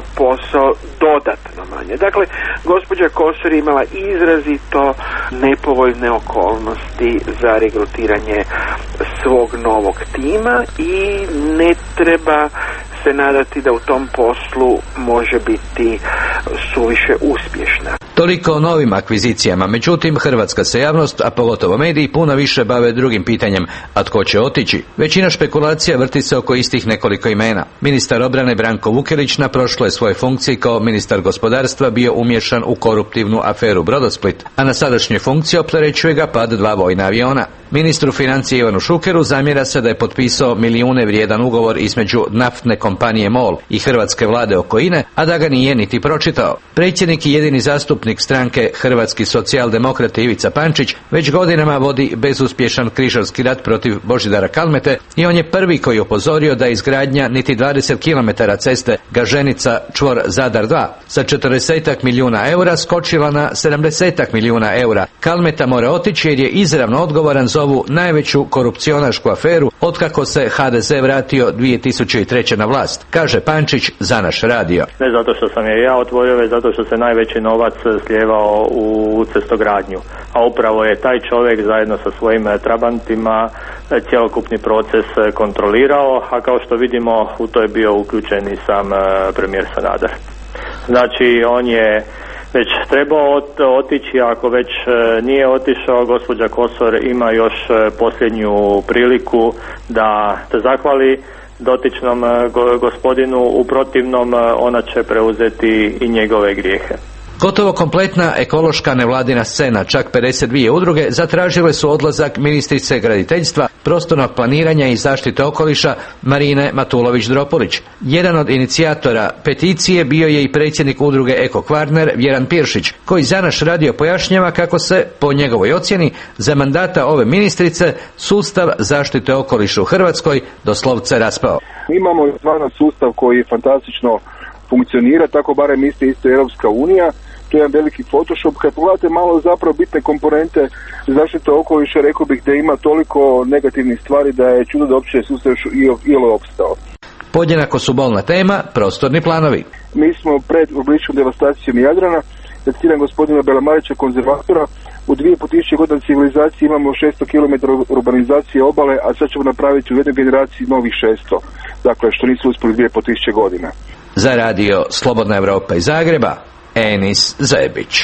S20: posao dodatno manje. Dakle, gospođa Kosor je imala izrazito nepovoljne okolnosti za regrutiranje svog novog tima i ne treba se nadati da u tom poslu može biti suviše uspješna.
S22: Toliko o novim akvizicijama, međutim hrvatska se javnost, a pogotovo mediji, puno više bave drugim pitanjem, a tko će otići? Većina špekulacija vrti se oko istih nekoliko imena. Ministar obrane Branko Vukelić na prošloj svojoj funkciji kao ministar gospodarstva bio umješan u koruptivnu aferu Brodosplit, a na sadašnjoj funkciji opterećuje ga pad 2 vojna aviona. Ministru financija Ivanu Šukeru zamjera se da je potpisao milijune vrijedan ugovor između naftne kompanije MOL i hrvatske vlade oko INE, a da ga nije niti pročitao. Predsjednik i jedini zastupnik stranke Hrvatski socijaldemokrati Ivica Pančić već godinama vodi bezuspješan križarski rat protiv Božidara Kalmete i on je prvi koji upozorio da izgradnja niti 20 km ceste Gaženica čvor Zadar 2 sa 40 milijuna eura skočila na 70 milijuna eura. Kalmeta mora otići jer je izravno odgovoran za ovu najveću korupcionašku aferu otkako se HDZ vratio 2003. na vlast, kaže Pančić za naš radio.
S4: Ne zato što sam je ja otvorio, već zato što se najveći novac slijevao u cestogradnju. A upravo je taj čovjek zajedno sa svojim trabantima cjelokupni proces kontrolirao, a kao što vidimo u to je bio uključen i sam premijer Sanader. Znači on je već trebao otići, ako već nije otišao, gospođa Kosor ima još posljednju priliku da se zahvali dotičnom gospodinu, u protivnom ona će preuzeti i njegove grijehe.
S22: Gotovo kompletna ekološka nevladina scena, čak 52 udruge, zatražile su odlazak ministrice graditeljstva, prostornog planiranja i zaštite okoliša Marine Matulović-Dropulić. Jedan od inicijatora peticije bio je i predsjednik udruge Eko Kvarner Vjeran Piršić, koji za naš radio pojašnjava kako se, po njegovoj ocjeni, za mandata ove ministrice sustav zaštite okoliša u Hrvatskoj doslovce raspao.
S12: Imamo stvarno sustav koji fantastično funkcionira, tako barem misli isto Europska unija. To je jedan veliki Photoshop. Kad pogledate malo zapravo bitne komponente zaštite okoliša, rekao bih da ima toliko negativnih stvari da je čudo da uopće sustav ili opstao.
S22: Podjednako su bolna tema prostorni planovi.
S12: Mi smo pred urbanističkom devastacijom Jadrana, da citiram gospodina Belamarića, konzervatora, u 2500 godina civilizacije imamo 600 km urbanizacije obale, a sad ćemo napraviti u jednoj generaciji novih 600. Dakle, što nisu uspjeli 2500 godina.
S22: Za radio Slobodna Evropa iz Zagreba, Enis Zebić.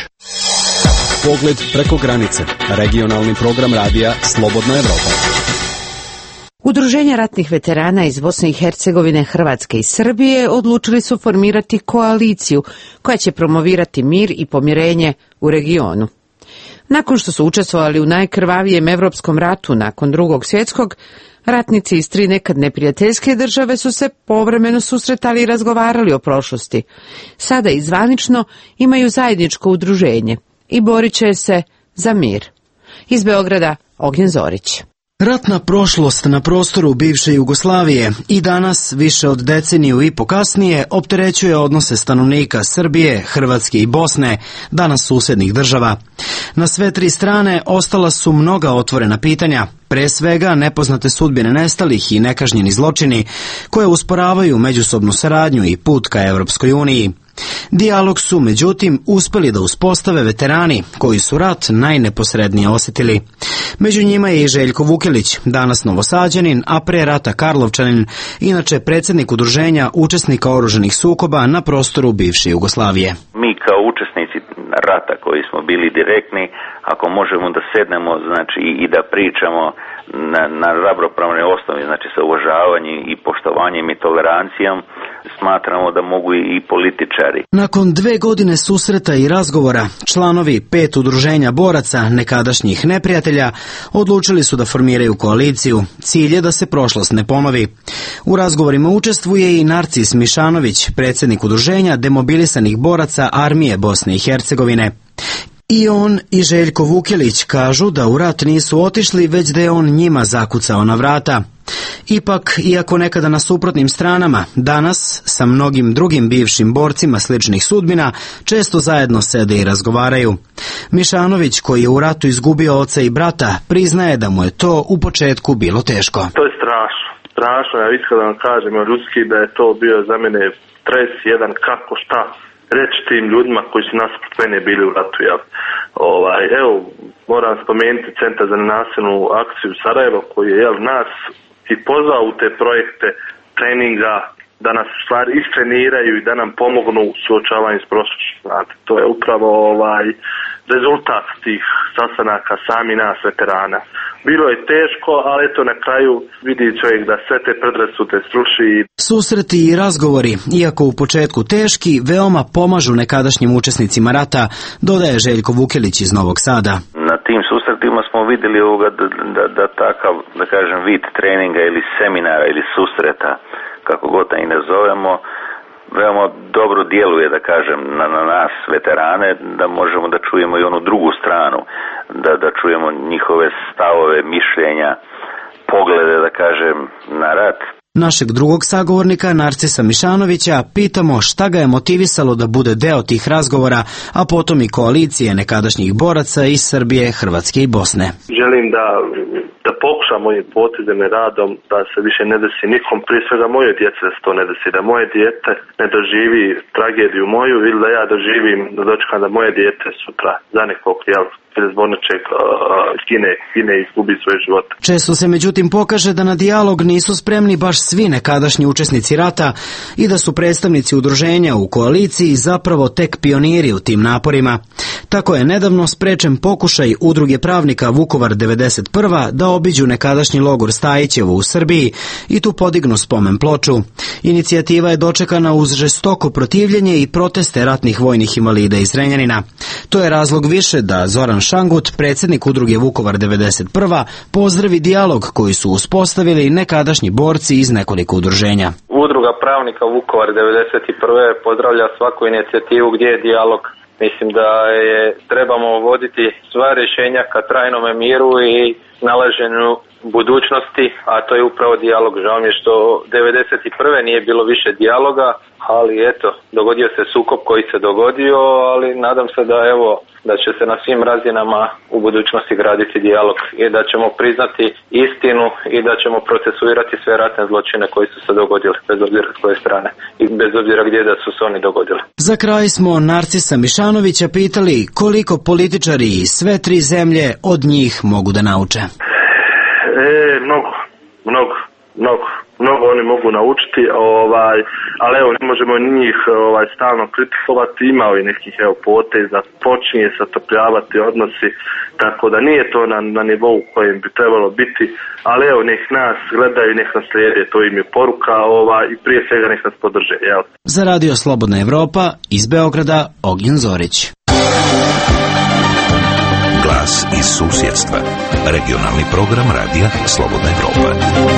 S2: Pogled preko granice. Regionalni program radija Slobodna Evropa.
S1: Udruženja ratnih veterana iz Bosne i Hercegovine, Hrvatske i Srbije odlučili su formirati koaliciju koja će promovirati mir i pomirenje u regionu. Nakon što su učestvovali u najkrvavijem evropskom ratu nakon Drugog svjetskog, ratnici iz 3 nekad neprijateljske države su se povremeno susretali i razgovarali o prošlosti. Sada i zvanično imaju zajedničko udruženje i borit će se za mir. Iz Beograda Ognjen Zorić.
S23: Ratna prošlost na prostoru bivše Jugoslavije i danas, više od deceniju i po kasnije, opterećuje odnose stanovnika Srbije, Hrvatske i Bosne, danas susjednih država. Na sve 3 strane ostala su mnoga otvorena pitanja, pre svega nepoznate sudbine nestalih i nekažnjeni zločini, koje usporavaju međusobnu saradnju i put ka Europskoj uniji. Dijalog su, međutim, uspjeli da uspostave veterani koji su rat najneposrednije osjetili. Među njima je i Željko Vukelić, danas Novosađanin, a pre rata Karlovčanin, inače predsjednik udruženja učesnika oružanih sukoba na prostoru bivše Jugoslavije.
S24: Mi kao učesnici rata koji smo bili direktni, ako možemo da sednemo, znači i da pričamo na ravnopravnoj osnovi, znači sa uvažavanjem i poštovanjem i tolerancijom, smatramo da mogu i političari.
S23: Nakon 2 godine susreta i razgovora, članovi 5 udruženja boraca, nekadašnjih neprijatelja, odlučili su da formiraju koaliciju. Cilj je da se prošlost ne ponovi. U razgovorima učestvuje i Narcis Mišanović, predsjednik udruženja demobilisanih boraca Armije Bosne i Hercegovine. I on i Željko Vukelić kažu da u rat nisu otišli, već da je on njima zakucao na vrata. Ipak, iako nekada na suprotnim stranama, danas sa mnogim drugim bivšim borcima sličnih sudbina često zajedno sede i razgovaraju. Mišanović, koji je u ratu izgubio oca i brata, priznaje da mu je to u početku bilo teško.
S5: To je strašno, ja iskreno vam kažem, ljudski da je to bio za mene stres jedan kako šta reći tim ljudima koji su nasuprot mene bili u ratu. Evo, moram spomenuti Centar za nenasilnu akciju Sarajevo koji je nas i pozvao u te projekte treninga da nas stvari istreniraju i da nam pomognu u suočavanju s prošlošću. To je upravo rezultat tih sastanaka sami nas veterana. Bilo je teško, ali eto na kraju vidi čovjek da sve te predrasude sruši.
S23: Susreti i razgovori, iako u početku teški, veoma pomažu nekadašnjim učesnicima rata, dodaje Željko Vukelić iz Novog Sada.
S24: Na tim susretima smo vidjeli da takav, da kažem, vid treninga ili seminara ili susreta, kako god da i ne zovemo, veoma dobro djeluje, da kažem, na nas veterane, da možemo da čujemo i onu drugu stranu, da čujemo njihove stavove, mišljenja, poglede, da kažem, na rat.
S23: Našeg drugog sagovornika, Narcisa Mišanovića, pitamo šta ga je motivisalo da bude deo tih razgovora, a potom i koalicije nekadašnjih boraca iz Srbije, Hrvatske i Bosne.
S5: Želim da pokušam mojim potezima i radom da se više ne desi nikom, prije svega moje djece da se to ne desi, da moje dijete ne doživi tragediju moju ili da ja doživim, da dočekam da moje dijete sutra za nekog zbog nečeg gine i izgubi svoj život.
S23: Često se međutim pokaže da na dijalog nisu spremni baš svi nekadašnji učesnici rata i da su predstavnici udruženja u koaliciji zapravo tek pioniri u tim naporima. Tako je nedavno sprečen pokušaj Udruge pravnika Vukovar 91. da obiđu nekadašnji logor Stajićevo u Srbiji i tu podignu spomen ploču. Inicijativa je dočekana uz žestoko protivljenje i proteste ratnih vojnih invalida iz Zrenjanina. To je razlog više da Zoran Šangut, predsjednik Udruge Vukovar 91. pozdravi dijalog koji su uspostavili nekadašnji borci iz nekoliko udruženja.
S8: Udruga pravnika Vukovar 91. pozdravlja svaku inicijativu gdje je dijalog. Mislim da trebamo voditi sva rješenja ka trajnome miru i nalaženju budućnosti, a to je upravo dijalog. Žao mi je što 91. nije bilo više dijaloga, ali eto, dogodio se sukob koji se dogodio, ali nadam se da će se na svim razinama u budućnosti graditi dijalog i da ćemo priznati istinu i da ćemo procesuirati sve ratne zločine koji su se dogodili, bez obzira s koje strane i bez obzira gdje da su se oni dogodili.
S23: Za kraj smo Narcisa Mišanovića pitali koliko političari iz sve tri zemlje od njih mogu da nauče.
S5: Mnogo oni mogu naučiti, ali evo ne možemo njih stalno kritikovati, imao i nekih poteza, počinje se otopljavati odnosi, tako da nije to na nivou kojem bi trebalo biti, ali evo nek nas gledaju, nek nas slijede, to im je poruka i prije svega nek nas podrže.
S23: Za Radio Slobodna Evropa iz Beograda, Ognjen Zorić.
S11: Glas iz susjedstva. Regionalni program Radija Slobodna Evropa.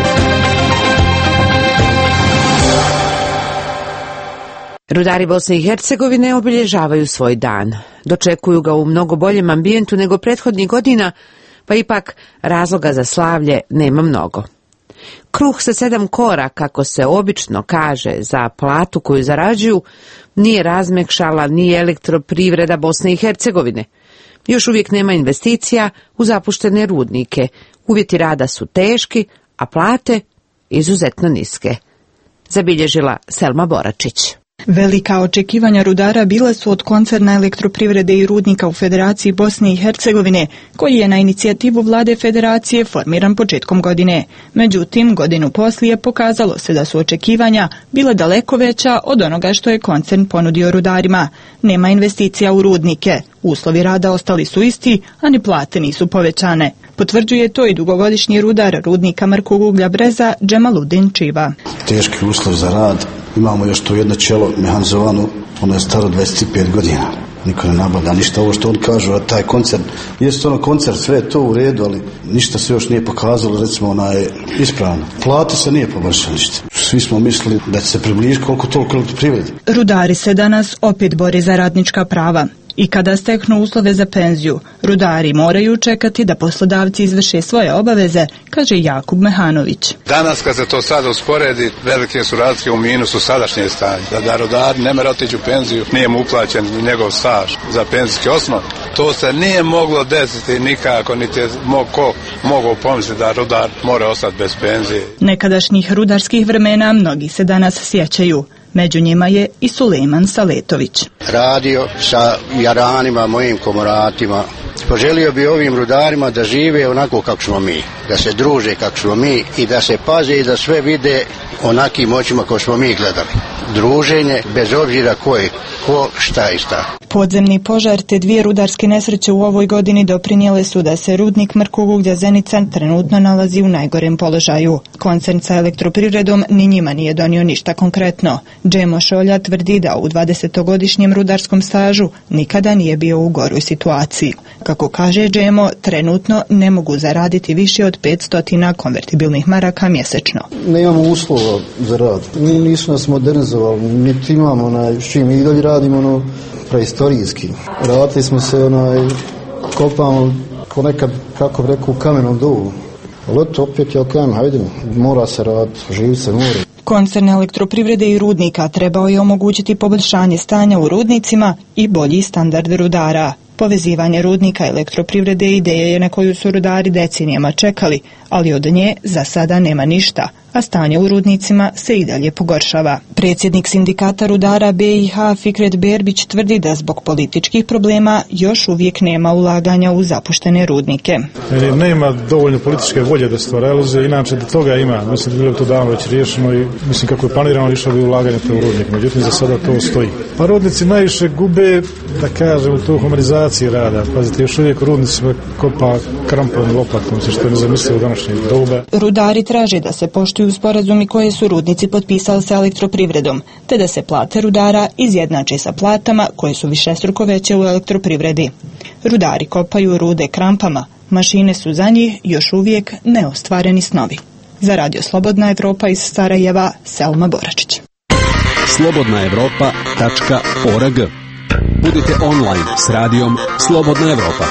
S1: Rudari Bosne i Hercegovine obilježavaju svoj dan. Dočekuju ga u mnogo boljem ambijentu nego prethodnih godina, pa ipak razloga za slavlje nema mnogo. Kruh sa 7 kora, kako se obično kaže za platu koju zarađuju, nije razmekšala ni elektroprivreda Bosne i Hercegovine. Još uvijek nema investicija u zapuštene rudnike. Uvjeti rada su teški, a plate izuzetno niske. Zabilježila Selma Boračić.
S19: Velika očekivanja rudara bila su od koncerna elektroprivrede i rudnika u Federaciji Bosne i Hercegovine, koji je na inicijativu vlade Federacije formiran početkom godine. Međutim, godinu poslije pokazalo se da su očekivanja bile daleko veća od onoga što je koncern ponudio rudarima. Nema investicija u rudnike, uslovi rada ostali su isti, a ni plate nisu povećane. Potvrđuje to i dugogodišnji rudar rudnika mrkog uglja Breza Džemaludin Čiva.
S25: Teški uslov za rad. Imamo još to jedno čelo mehanizovano, ono je staro 25 godina. Niko ne nabavlja ništa. Ovo što on kažu, a taj koncert, jest ono koncert, sve je to u redu, ali ništa se još nije pokazalo, recimo, ispravno. Plata se nije poboljšala ništa. Svi smo mislili da će se približiti koliko toliko elektroprivrede.
S19: Rudari se danas opet bore za radnička prava. I kada steknu uslove za penziju, rudari moraju čekati da poslodavci izvrše svoje obaveze, kaže Jakub Mehanović.
S9: Danas kad se to sada usporedi, velike su razlike u minusu sadašnje stanje. Da rudar ne mere otići u penziju, nije mu uplaćen njegov staž za penzijski osnov. To se nije moglo desiti nikako, niti je mogao pomisliti da rudar mora ostati bez penzije.
S19: Nekadašnjih rudarskih vremena mnogi se danas sjećaju. Među njima je i Sulejman Saletović.
S17: Radio sa jaranima, mojim komoratima. Poželio bi ovim rudarima da žive onako kako smo mi, da se druže kako smo mi i da se paze i da sve vide onakim očima kako smo mi gledali. Druženje bez obzira ko šta i šta.
S19: Podzemni požar te dvije rudarske nesreće u ovoj godini doprinijele su da se rudnik Mrkog Zenica trenutno nalazi u najgorem položaju. Koncern sa Elektroprivredom ni njima nije donio ništa konkretno. Džemo Šolja tvrdi da u 20-godišnjem rudarskom stažu nikada nije bio u goroj situaciji. Kako kaže Džemo, trenutno ne mogu zaraditi više od 500 konvertibilnih maraka mjesečno.
S25: Nemamo uslova za rad. Nisu nas modernizovali, niti imamo s čim. Mi dalje radimo preistorijski. Radili smo se kopamo ponekad, kako bi rekao, u kamenom dovu. Ali opet ja kažem, hajde, mora se raditi, živi se mora.
S19: Koncern Elektroprivrede i rudnika trebao je omogućiti poboljšanje stanja u rudnicima i bolji standard rudara. Povezivanje rudnika Elektroprivrede ideja je na koju su rudari decenijama čekali, ali od nje za sada nema ništa, a stanje u rudnicima se i dalje pogoršava. Predsjednik sindikata rudara BiH Fikret Berbić tvrdi da zbog političkih problema još uvijek nema ulaganja u zapuštene rudnike.
S10: Nema dovoljno političke volje da se to realizuje, inače da toga ima. Mislim da bi bilo to davno već riješeno i mislim kako je planirano išlo bi ulaganje u rudnik, međutim za sada to stoji. Pa rudnici najviše gube, da kažem, u tu humanizaciji rada. Pazite, još uvijek u rudnicima kopa krampom i lopatom, što je nezamislivo današnje doba.
S19: Rudari traže da se poštuju sporazumi koje su rudnici potpisali sa Elektroprivredom, te da se plate rudara izjednače sa platama koje su višestruko veće u Elektroprivredi. Rudari kopaju rude krampama, mašine su za njih još uvijek neostvareni snovi. Za Radio Slobodna Evropa iz Sarajeva, Selma Boračić.
S2: slobodnaevropa.org. Budite online s radijom Slobodna Evropa.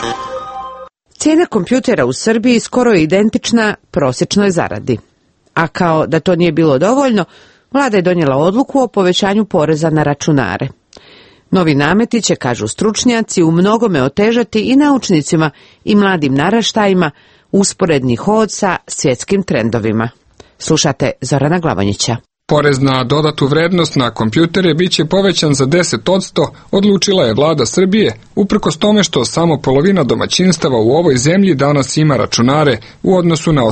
S1: Cijena kompjutera u Srbiji skoro je identična prosječnoj zaradi. A kao da to nije bilo dovoljno, vlada je donijela odluku o povećanju poreza na računare. Novi nameti će, kažu stručnjaci, u mnogome otežati i naučnicima i mladim naraštajima usporedni hod sa svjetskim trendovima. Slušate Zorana Glavonjića.
S6: Porez na dodatu vrednost na kompjutere bit će povećan za 10%, odlučila je vlada Srbije, uprkos tome što samo polovina domaćinstava u ovoj zemlji danas ima računare u odnosu na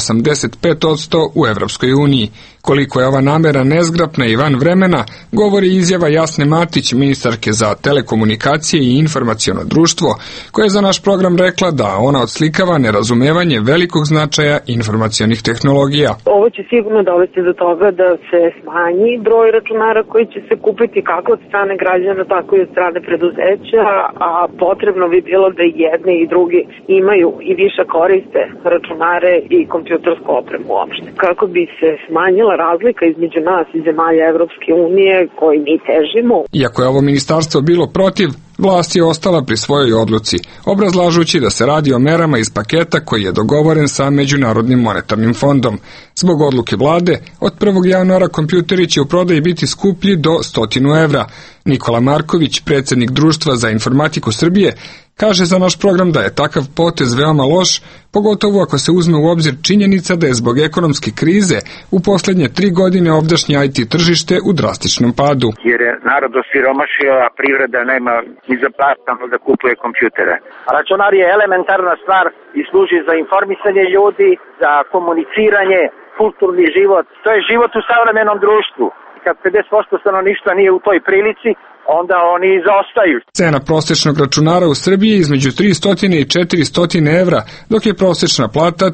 S6: 85% u Evropskoj uniji. Koliko je ova namera nezgrapna i van vremena, govori izjava Jasne Matić, ministarke za telekomunikacije i informaciono društvo, koja je za naš program rekla da ona odslikava nerazumevanje velikog značaja informacionih tehnologija.
S13: Ovo će sigurno dovesti do toga da se smanji broj računara koji će se kupiti kako od strane građana, tako i od strane preduzeća, a potrebno bi bilo da jedni i drugi imaju i više koriste računare i kompjutersku opremu uopšte. Kako bi se smanjila razlika između nas i zemalja Evropske unije koji mi težimo.
S6: Iako je ovo ministarstvo bilo protiv, vlast je ostala pri svojoj odluci, obrazlažući da se radi o merama iz paketa koji je dogovoren sa Međunarodnim monetarnim fondom. Zbog odluke vlade, od 1. januara kompjuteri će u prodaji biti skuplji do 100 evra. Nikola Marković, predsjednik Društva za informatiku Srbije, kaže za naš program da je takav potez veoma loš, pogotovo ako se uzme u obzir činjenica da je zbog ekonomske krize u posljednje 3 godine ovdašnje IT tržište u drastičnom padu.
S14: Jer je narod osiromašio, a privreda nema ni za platno da kupuje kompjutere.
S16: Računar je elementarna stvar i služi za informisanje ljudi, za komuniciranje, kulturni život. To je život u savremenom društvu. Kad 50% stanovništva nije u toj prilici, onda oni zaostaju.
S6: Cena prosječnog računara u Srbiji je između 300 i 400 evra, dok je prosječna plata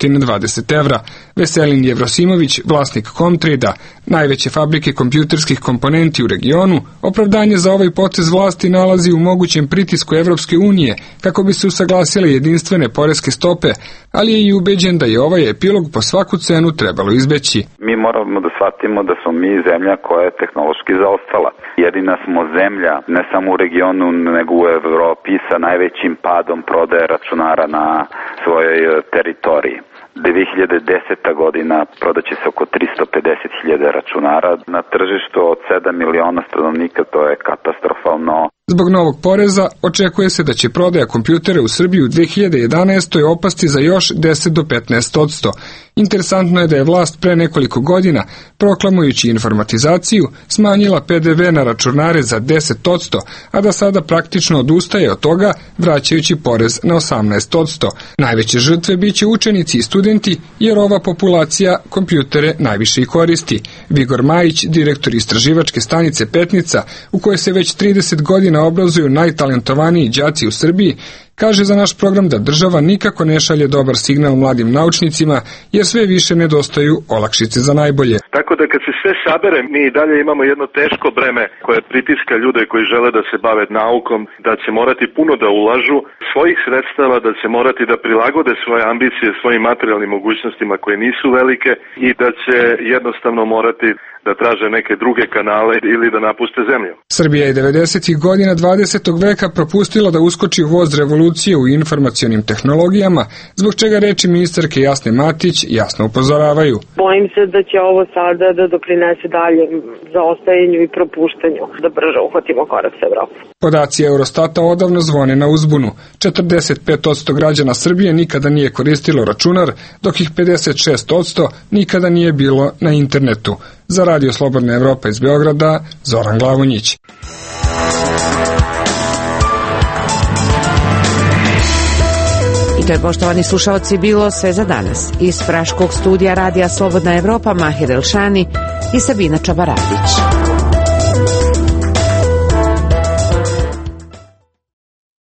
S6: 320 evra. Veselin Jevrosimović, vlasnik Comtrade-a, najveće fabrike kompjuterskih komponenti u regionu, opravdanje za ovaj potez vlasti nalazi u mogućem pritisku Evropske unije kako bi se usaglasile jedinstvene poreske stope, ali je i ubeđen da je ovaj epilog po svaku cenu trebalo izbeći.
S24: Mi moramo da shvatimo da smo mi zemlja koja je tehnološki zaostala. Jedina smo
S3: smo zemlja, ne samo u regionu, nego u Evropi sa najvećim padom prodaje računara na svojoj teritoriji. 2010. godina prodaće se oko 350.000 računara na tržištu od 7 miliona stanovnika, to je katastrofalno.
S7: Zbog novog poreza očekuje se da će prodaja kompjutera u Srbiji u 2011. opasti za još 10 do 15%. Interesantno je da je vlast pre nekoliko godina, proklamujući informatizaciju, smanjila PDV na računare za 10%, a da sada praktično odustaje od toga, vraćajući porez na 18%. Najveće žrtve biće učenici i studenti, jer ova populacija kompjutere najviše i koristi. Vigor Majić, direktor istraživačke stanice Petnica, u kojoj se već 30 godina obrazuju najtalentovaniji đaci u Srbiji, kaže za naš program da država nikako ne šalje dobar signal mladim naučnicima, jer sve više nedostaju olakšice za najbolje.
S15: Tako da kad se sve sabere, mi i dalje imamo jedno teško breme koje pritiska ljude koji žele da se bave naukom, da će morati puno da ulažu svojih sredstava, da će morati da prilagode svoje ambicije svojim materijalnim mogućnostima koje nisu velike i da će jednostavno morati da traže neke druge kanale ili da napuste zemlju.
S7: Srbija je 90. godina 20. veka propustila da uskoči u voz revolucije u informacionim tehnologijama, zbog čega reči ministarke Jasne Matić jasno upozoravaju.
S13: Bojim se da će ovo sada da doprinese dalje zaostajanju i propuštanju, da brže uhvatimo korak s Evropom.
S7: Podaci Eurostata odavno zvone na uzbunu. 45% građana Srbije nikada nije koristilo računar, dok ih 56% nikada nije bilo na internetu. Za Radio Slobodna Evropa iz Beograda, Zoran Glavonjić.
S1: I to je, poštovani slušalci, bilo sve za danas. Iz praškog studija Radija Slobodna Evropa Mahir Elšani i Sabina Čabaradić.